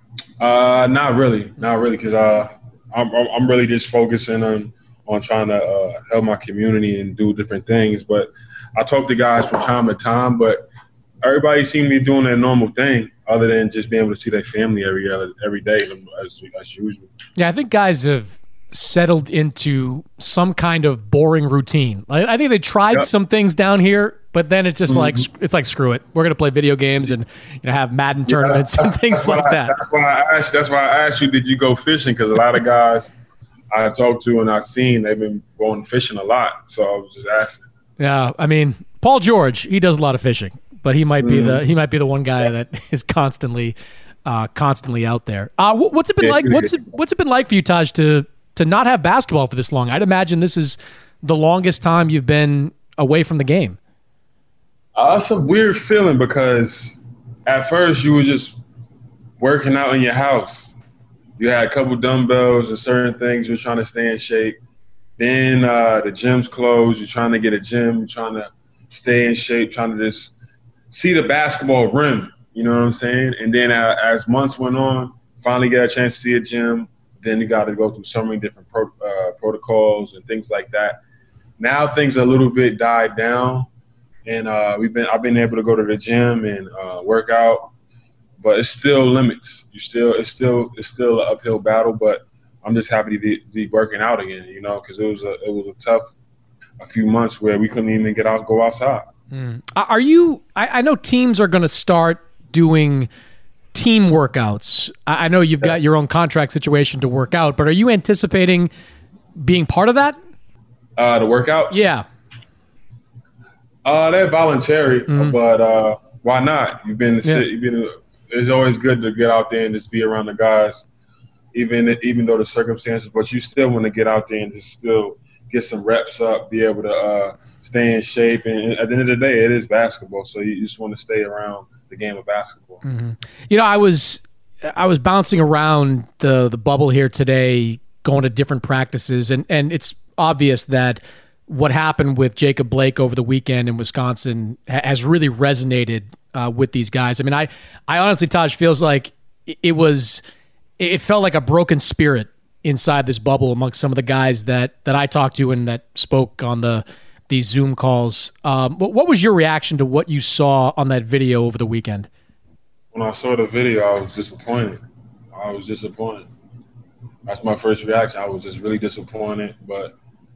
Uh, not really, not really, because uh, I'm I'm really just focusing on on trying to uh, help my community and do different things. But I talk to guys from time to time, but everybody seems to be doing their normal thing, other than just being able to see their family every every day as as usual. Yeah, I think guys have settled into some kind of boring routine. I, I think they tried Yep. some things down here, but then it's just Mhm. like it's like screw it. We're gonna play video games and you know, have Madden tournaments Yeah, and things why like I, that. That's why I asked. That's why I asked you, did you go fishing? Because a lot of guys I talked to and I've seen, they've been going fishing a lot. So I was just asking. Yeah, I mean, Paul George, he does a lot of fishing, but he might be the he might be the one guy that is constantly, uh, constantly out there. Uh, wh- what's it been Yeah, like? yeah. What's it What's it been like for you, Taj, to to not have basketball for this long? I'd imagine this is the longest time you've been away from the game. Uh, it's a weird feeling because at first you were just working out in your house. You had a couple dumbbells and certain things. You're trying to stay in shape. Then uh, the gym's closed. You're trying to get a gym. You're trying to stay in shape, trying to just see the basketball rim. You know what I'm saying? And then uh, as months went on, finally got a chance to see a gym. Then you got to go through so many different pro- uh, protocols and things like that. Now things are a little bit died down, and uh, we've been I've been able to go to the gym and uh, work out, but it's still limits. You still it's still it's still an uphill battle, but I'm just happy to be, be working out again. You know, because it was a it was a tough a few months where we couldn't even get out go outside. Mm. Are you? I, I know teams are going to start doing team workouts. I, I know you've got your own contract situation to work out, but are you anticipating being part of that? Uh, the workouts? Yeah. Uh, they're voluntary, Mhm. but uh, why not? You've been, Yeah. you've been. It's always good to get out there and just be around the guys, even even though the circumstances. But you still want to get out there and just still get some reps up, be able to uh, stay in shape. And at the end of the day, it is basketball, so you just want to stay around the game of basketball. Mm-hmm. You know, I was I was bouncing around the the bubble here today, going to different practices, and and it's obvious that what happened with Jacob Blake over the weekend in Wisconsin ha- has really resonated uh, with these guys. I mean, I I honestly, Taj, feels like it, it was it felt like a broken spirit inside this bubble amongst some of the guys that that I talked to and that spoke on the these Zoom calls. Um, what, what was your reaction to what you saw on that video over the weekend? When I saw the video, I was disappointed. I was disappointed. That's my first reaction. I was just really disappointed, but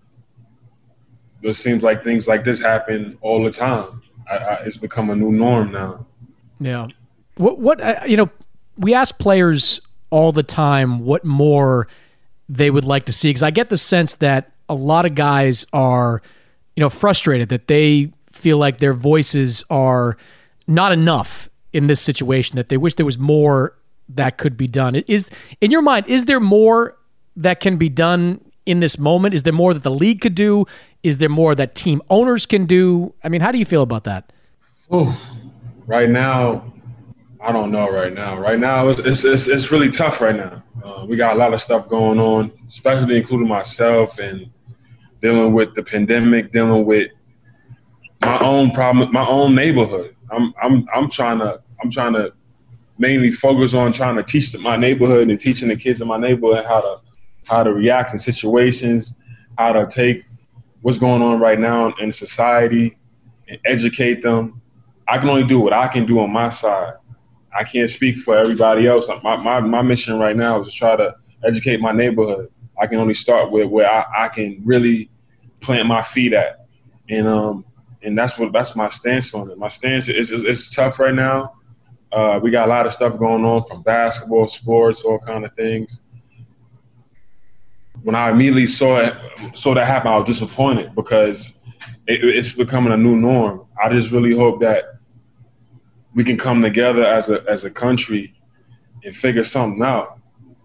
it seems like things like this happen all the time. I, I, it's become a new norm now. Yeah. What, what, uh, you know, we ask players all the time what more they would like to see, because I get the sense that a lot of guys are, you know, frustrated that they feel like their voices are not enough in this situation, that they wish there was more that could be done. Is, in your mind, is there more that can be done in this moment? Is there more that the league could do? Is there more that team owners can do? I mean, how do you feel about that? Ooh, right now, I don't know right now. Right now, it's it's, it's, it's really tough right now. Uh, we got a lot of stuff going on, especially including myself and dealing with the pandemic, dealing with my own problem, my own neighborhood. I'm I'm I'm trying to I'm trying to mainly focus on trying to teach my neighborhood and teaching the kids in my neighborhood how to how to react in situations, how to take what's going on right now in society and educate them. I can only do what I can do on my side. I can't speak for everybody else. My my, my mission right now is to try to educate my neighborhood. I can only start with where I, I can really plant my feet at. And um and that's what that's my stance on it. My stance is it's, it's tough right now. Uh, we got a lot of stuff going on from basketball, sports, all kind of things. When I immediately saw it, saw that happen, I was disappointed because it, it's becoming a new norm. I just really hope that we can come together as a as a country and figure something out.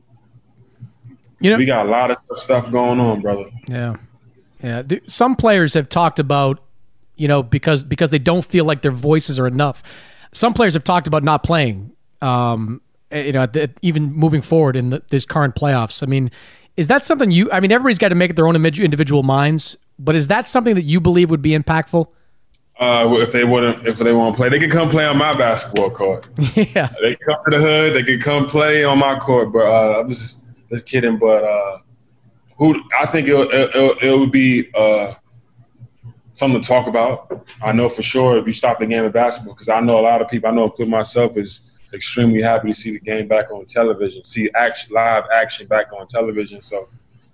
You know, so we got a lot of stuff going on, brother. Yeah. Yeah. Some players have talked about, you know, because because they don't feel like their voices are enough. Some players have talked about not playing, um, you know, the, even moving forward in the, this current playoffs. I mean, is that something you, I mean, everybody's got to make their own individual minds, but is that something that you believe would be impactful? Uh, if they wouldn't, if they want to play, they can come play on my basketball court. Yeah. They can come to the hood. They can come play on my court, but uh, I'm just, just kidding. But uh, who, I think it'll, it'll, it would be uh, something to talk about. I know for sure if you stop the game of basketball, because I know a lot of people, I know including myself, is extremely happy to see the game back on television, see action, live action back on television. So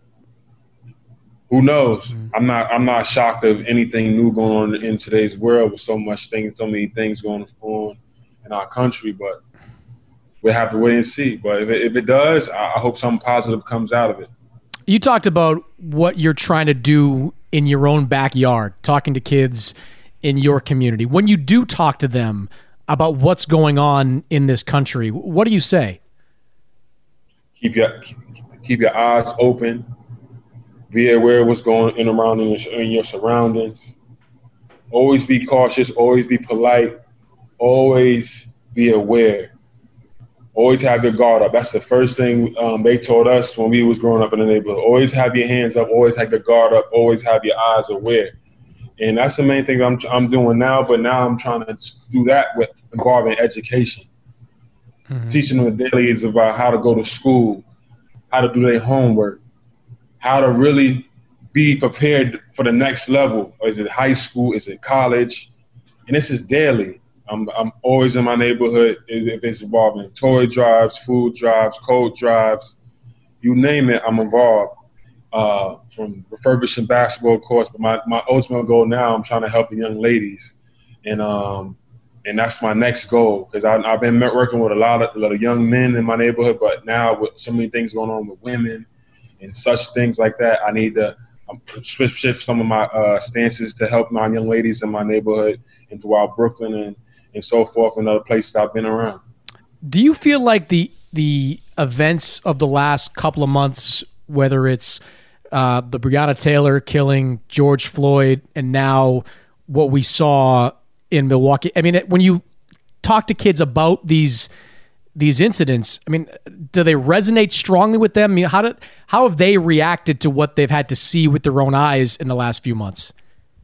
who knows? Mm-hmm. I'm not I'm not shocked of anything new going on in today's world with so much things, so many things going on in our country. But we'll have to wait and see. But if it, if it does, I hope something positive comes out of it. You talked about what you're trying to do in your own backyard, talking to kids in your community. When you do talk to them about what's going on in this country, what do you say? Keep your keep your eyes open. Be aware of what's going in around in your, in your surroundings. Always be cautious. Always be polite. Always be aware. Always have your guard up. That's the first thing um, they taught us when we was growing up in the neighborhood. Always have your hands up. Always have your guard up. Always have your eyes aware. And that's the main thing I'm I'm doing now. But now I'm trying to do that with involving education, mm-hmm. teaching them the dailies about how to go to school, how to do their homework, how to really be prepared for the next level. Is it high school? Is it college? And this is daily. I'm I'm always in my neighborhood. If it's involving toy drives, food drives, coat drives, you name it, I'm involved. Uh, from refurbishing basketball courts, but my, my ultimate goal now, I'm trying to help the young ladies, and um, and that's my next goal, because I've been working with a lot of a lot of young men in my neighborhood, but now with so many things going on with women and such things like that, I need to um, shift shift some of my uh, stances to help my young ladies in my neighborhood and throughout Brooklyn and and so forth and other places I've been around. Do you feel like the the events of the last couple of months, whether it's Uh, the Breonna Taylor killing, George Floyd, and now what we saw in Milwaukee. I mean, when you talk to kids about these these incidents, I mean, do they resonate strongly with them? I mean, how do, how have they reacted to what they've had to see with their own eyes in the last few months?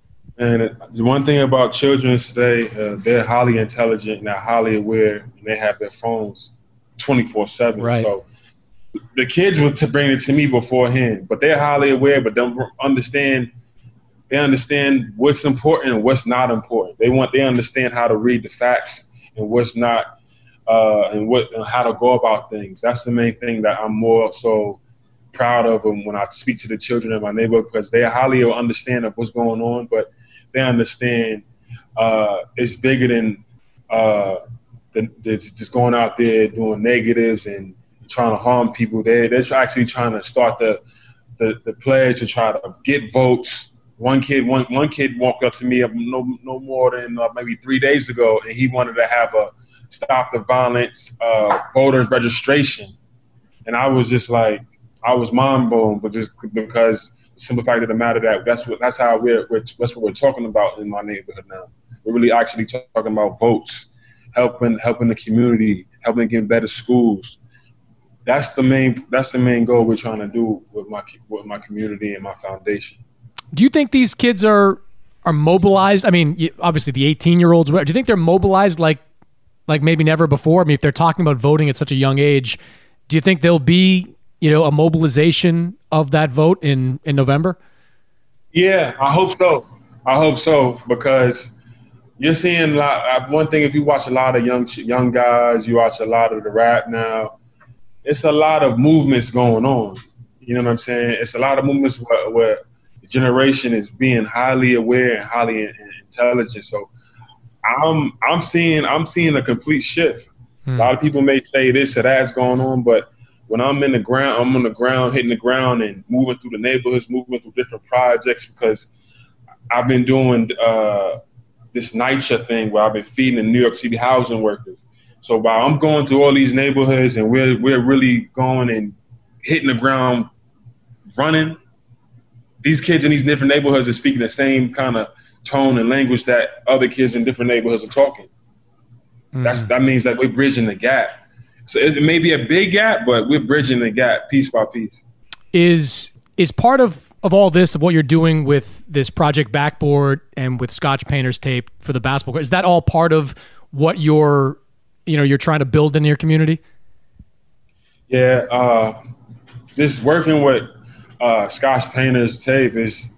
And the one thing about children today, uh, they're highly intelligent and they're highly aware, and they have their phones twenty-four seven. Right. So the kids were to bring it to me beforehand, but they're highly aware, but don't understand. They understand what's important and what's not important. They want, they understand how to read the facts and what's not, uh, and what, and how to go about things. That's the main thing that I'm more so proud of them when I speak to the children in my neighborhood, because they highly understand of what's going on, but they understand uh, it's bigger than uh, the, just going out there doing negatives and trying to harm people. They, they're actually trying to start the, the, the pledge to try to get votes. One kid, one, one kid walked up to me no, no more than uh, maybe three days ago, and he wanted to have a stop the violence uh, voters registration. And I was just like, I was mind blown, but just because the simple fact of the matter that that's what that's how we're, we're that's what we're talking about in my neighborhood now. We're really actually talking about votes, helping helping the community, helping get better schools. That's the main. That's the main goal we're trying to do with my with my community and my foundation. Do you think these kids are are mobilized? I mean, obviously the eighteen-year-olds. Do you think they're mobilized like like maybe never before? I mean, if they're talking about voting at such a young age, do you think there'll be, you know, a mobilization of that vote in in November? Yeah, I hope so. I hope so, because you're seeing a lot. One thing, if you watch a lot of young young guys, you watch a lot of the rap now. It's a lot of movements going on. You know what I'm saying? It's a lot of movements where, where the generation is being highly aware and highly in, in intelligent. So I'm I'm seeing I'm seeing a complete shift. Hmm. A lot of people may say this or that's going on, but when I'm in the ground, I'm on the ground, hitting the ground and moving through the neighborhoods, moving through different projects, because I've been doing uh, this NYCHA thing where I've been feeding the New York City housing workers. So while I'm going through all these neighborhoods and we're we're really going and hitting the ground running. These kids in these different neighborhoods are speaking the same kind of tone and language that other kids in different neighborhoods are talking. Mm. That's that means that we're bridging the gap. So it may be a big gap, but we're bridging the gap piece by piece. Is is part of, of all this, of what you're doing with this Project Backboard and with Scotch Painter's tape for the basketball, is that all part of what you're, you know, you're trying to build in your community? Yeah, uh, just working with uh, Scotch Painter's tape is,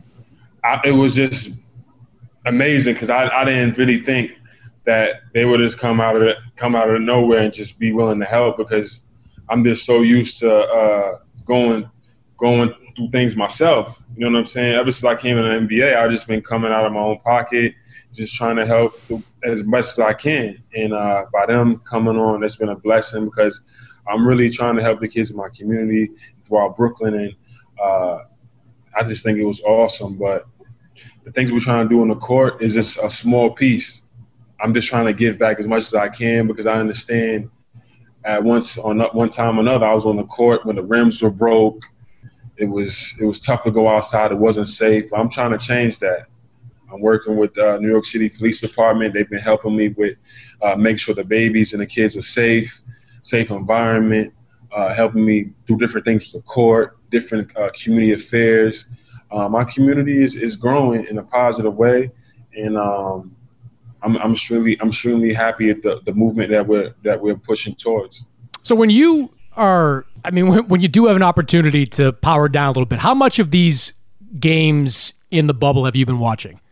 I, it was just amazing because I, I didn't really think that they would just come out of it, come out of nowhere and just be willing to help, because I'm just so used to uh, going going through things myself. You know what I'm saying? Ever since I came in the N B A, I've just been coming out of my own pocket, just trying to help as much as I can. And uh, by them coming on, that's been a blessing, because I'm really trying to help the kids in my community throughout Brooklyn. And uh, I just think it was awesome. But the things we're trying to do on the court is just a small piece. I'm just trying to give back as much as I can, because I understand at once on one time or another, I was on the court when the rims were broke. It was it was tough to go outside. It wasn't safe. I'm trying to change that. I'm working with uh, New York City Police Department. They've been helping me with uh, make sure the babies and the kids are safe, safe environment, uh, helping me do different things with the court, different uh, community affairs. Uh, my community is, is growing in a positive way, and um, I'm, I'm extremely I'm extremely happy at the, the movement that we're that we're pushing towards. So when you are, I mean, when, when you do have an opportunity to power down a little bit, how much of these games in the bubble have you been watching?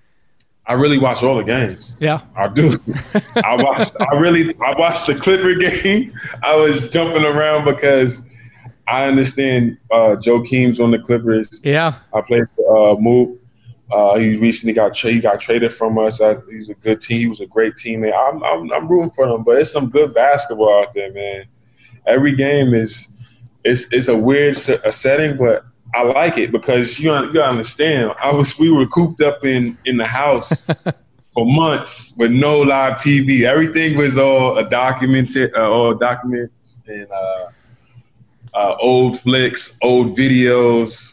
I really watch all the games. Yeah, I do. I watched. I really. I watched the Clipper game. I was jumping around because I understand uh, Joakim's on the Clippers. Yeah, I played for uh, Moop. Uh, he recently got tra- he got traded from us. I, he's a good team. He was a great teammate. I'm, I'm I'm rooting for him, but it's some good basketball out there, man. Every game is it's it's a weird se- a setting, but I like it because you you gotta understand. I was we were cooped up in, in the house for months with no live T V. Everything was all a documented, uh, all documents and uh, uh, old flicks, old videos.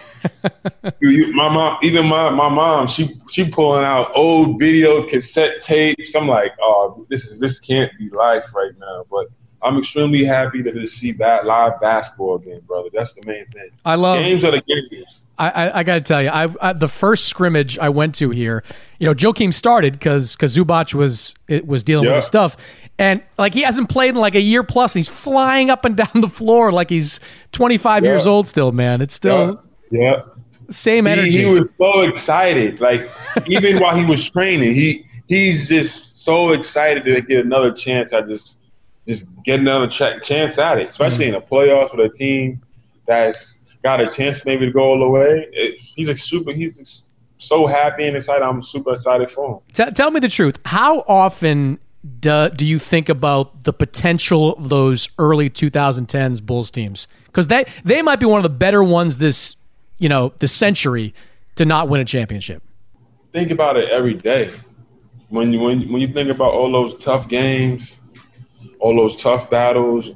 you, you, my mom, even my my mom, she she pulling out old video cassette tapes. I'm like, oh, this is this can't be life right now. But I'm extremely happy to just see that live basketball game, brother. That's the main thing. I love games are the games. I I, I got to tell you, I, I the first scrimmage I went to here, you know, Joakim started because because Zubac was it was dealing yeah. with his stuff, and like he hasn't played in like a year plus. And he's flying up and down the floor like he's twenty-five yeah. years old still, man. It's still. Yeah. Yeah, same energy. He, he was so excited. Like even while he was training, he he's just so excited to get another chance. I just just get another ch- chance at it, especially mm-hmm. in the playoffs with a team that's got a chance maybe to go all the way. It, he's a super. He's so happy and excited. I'm super excited for him. T- tell me the truth. How often do do you think about the potential of those early twenty tens Bulls teams? Because they they might be one of the better ones this. you know, the century to not win a championship. Think about it every day. When you, when, when you think about all those tough games, all those tough battles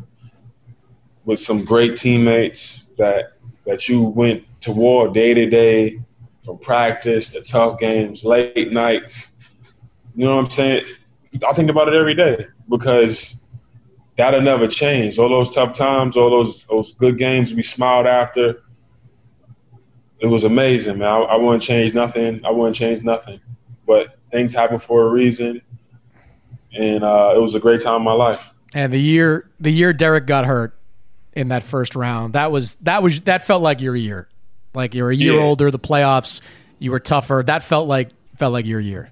with some great teammates that that you went to war day to day, from practice to tough games, late nights. You know what I'm saying? I think about it every day because that'll never change. All those tough times, all those those good games we smiled after, it was amazing, man. I, I wouldn't change nothing. I wouldn't change nothing. But things happen for a reason, and uh, it was a great time in my life. And the year, the year Derek got hurt in that first round, that was that was that felt like your year. Like you were a year yeah. older. The playoffs, you were tougher. That felt like felt like your year.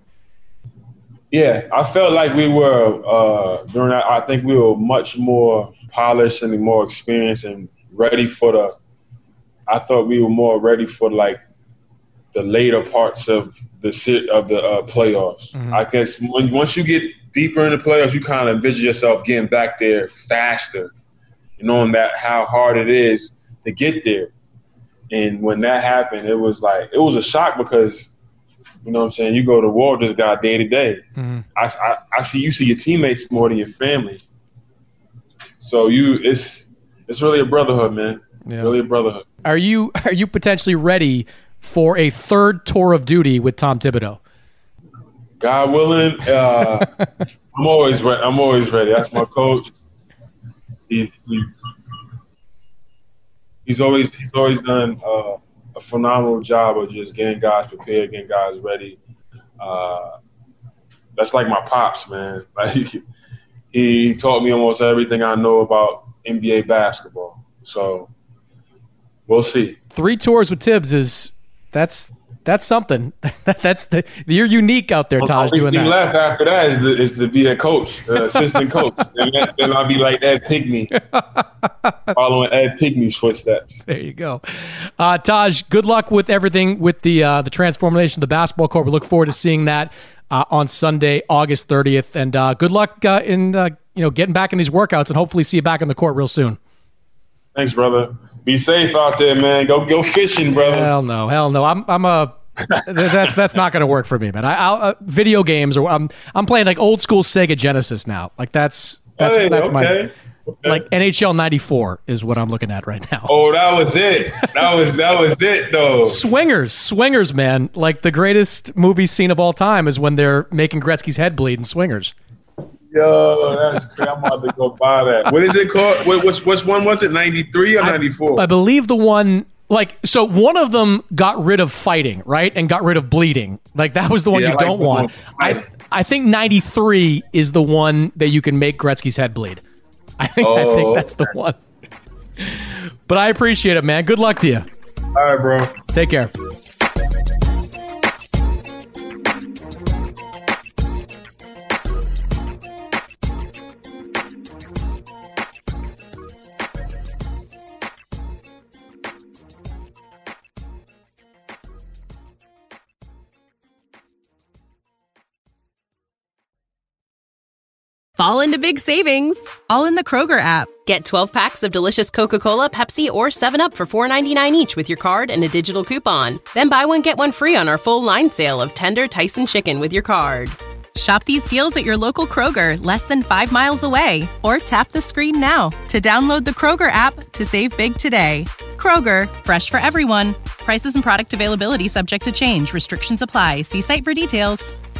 Yeah, I felt like we were uh, during that. I think we were much more polished and more experienced and ready for the. I thought we were more ready for like the later parts of the of the uh, playoffs. Mm-hmm. I guess when, once you get deeper in the playoffs, you kind of envision yourself getting back there faster, and knowing that how hard it is to get there. And when that happened, it was like it was a shock because you know what I'm saying. You go to war with this guy day to day. Mm-hmm. I, I I see you see your teammates more than your family. So you it's it's really a brotherhood, man. Yeah. Really a brotherhood. Are you are you potentially ready for a third tour of duty with Tom Thibodeau? God willing, uh, I'm always ready. I'm always ready. That's my coach. He, he, he's always he's always done uh, a phenomenal job of just getting guys prepared, getting guys ready. Uh, that's like my pops, man. Like he taught me almost everything I know about N B A basketball. So we'll see. Three tours with Tibbs is that's that's something. That's the you're unique out there, Taj, doing that. Left after that is the is to be a coach, uh, assistant coach, and then, then I'll be like Ed Pigney, following Ed Pigney's footsteps. There you go, uh, Taj. Good luck with everything with the uh, the transformation of the basketball court. We look forward to seeing that uh, on Sunday, August thirtieth, and uh, good luck uh, in uh, you know getting back in these workouts, and hopefully see you back on the court real soon. Thanks, brother. Be safe out there, man. Go go fishing, brother. Hell no, hell no. I'm I'm a that's that's not going to work for me, man. I I'll, uh, video games or I'm I'm playing like old school Sega Genesis now. Like that's that's hey, that's okay. my okay. like N H L ninety-four is what I'm looking at right now. Oh, that was it. That was that was it though. Swingers, Swingers, man. Like the greatest movie scene of all time is when they're making Gretzky's head bleed in Swingers. Yo, that's crazy. I'm about to go buy that. What is it called? What, which, which one was it? ninety-three or ninety-four? I, I believe the one, like, so one of them got rid of fighting, right? And got rid of bleeding. Like, that was the one yeah, you like don't want. I I think ninety-three is the one that you can make Gretzky's head bleed. I think, oh, I think that's the one. But I appreciate it, man. Good luck to you. All right, bro. Take care. Fall into big savings, all in the Kroger app. Get twelve packs of delicious Coca-Cola, Pepsi, or seven up for four ninety-nine each with your card and a digital coupon. Then buy one, get one free on our full line sale of tender Tyson chicken with your card. Shop these deals at your local Kroger, less than five miles away. Or tap the screen now to download the Kroger app to save big today. Kroger, fresh for everyone. Prices and product availability subject to change. Restrictions apply. See site for details.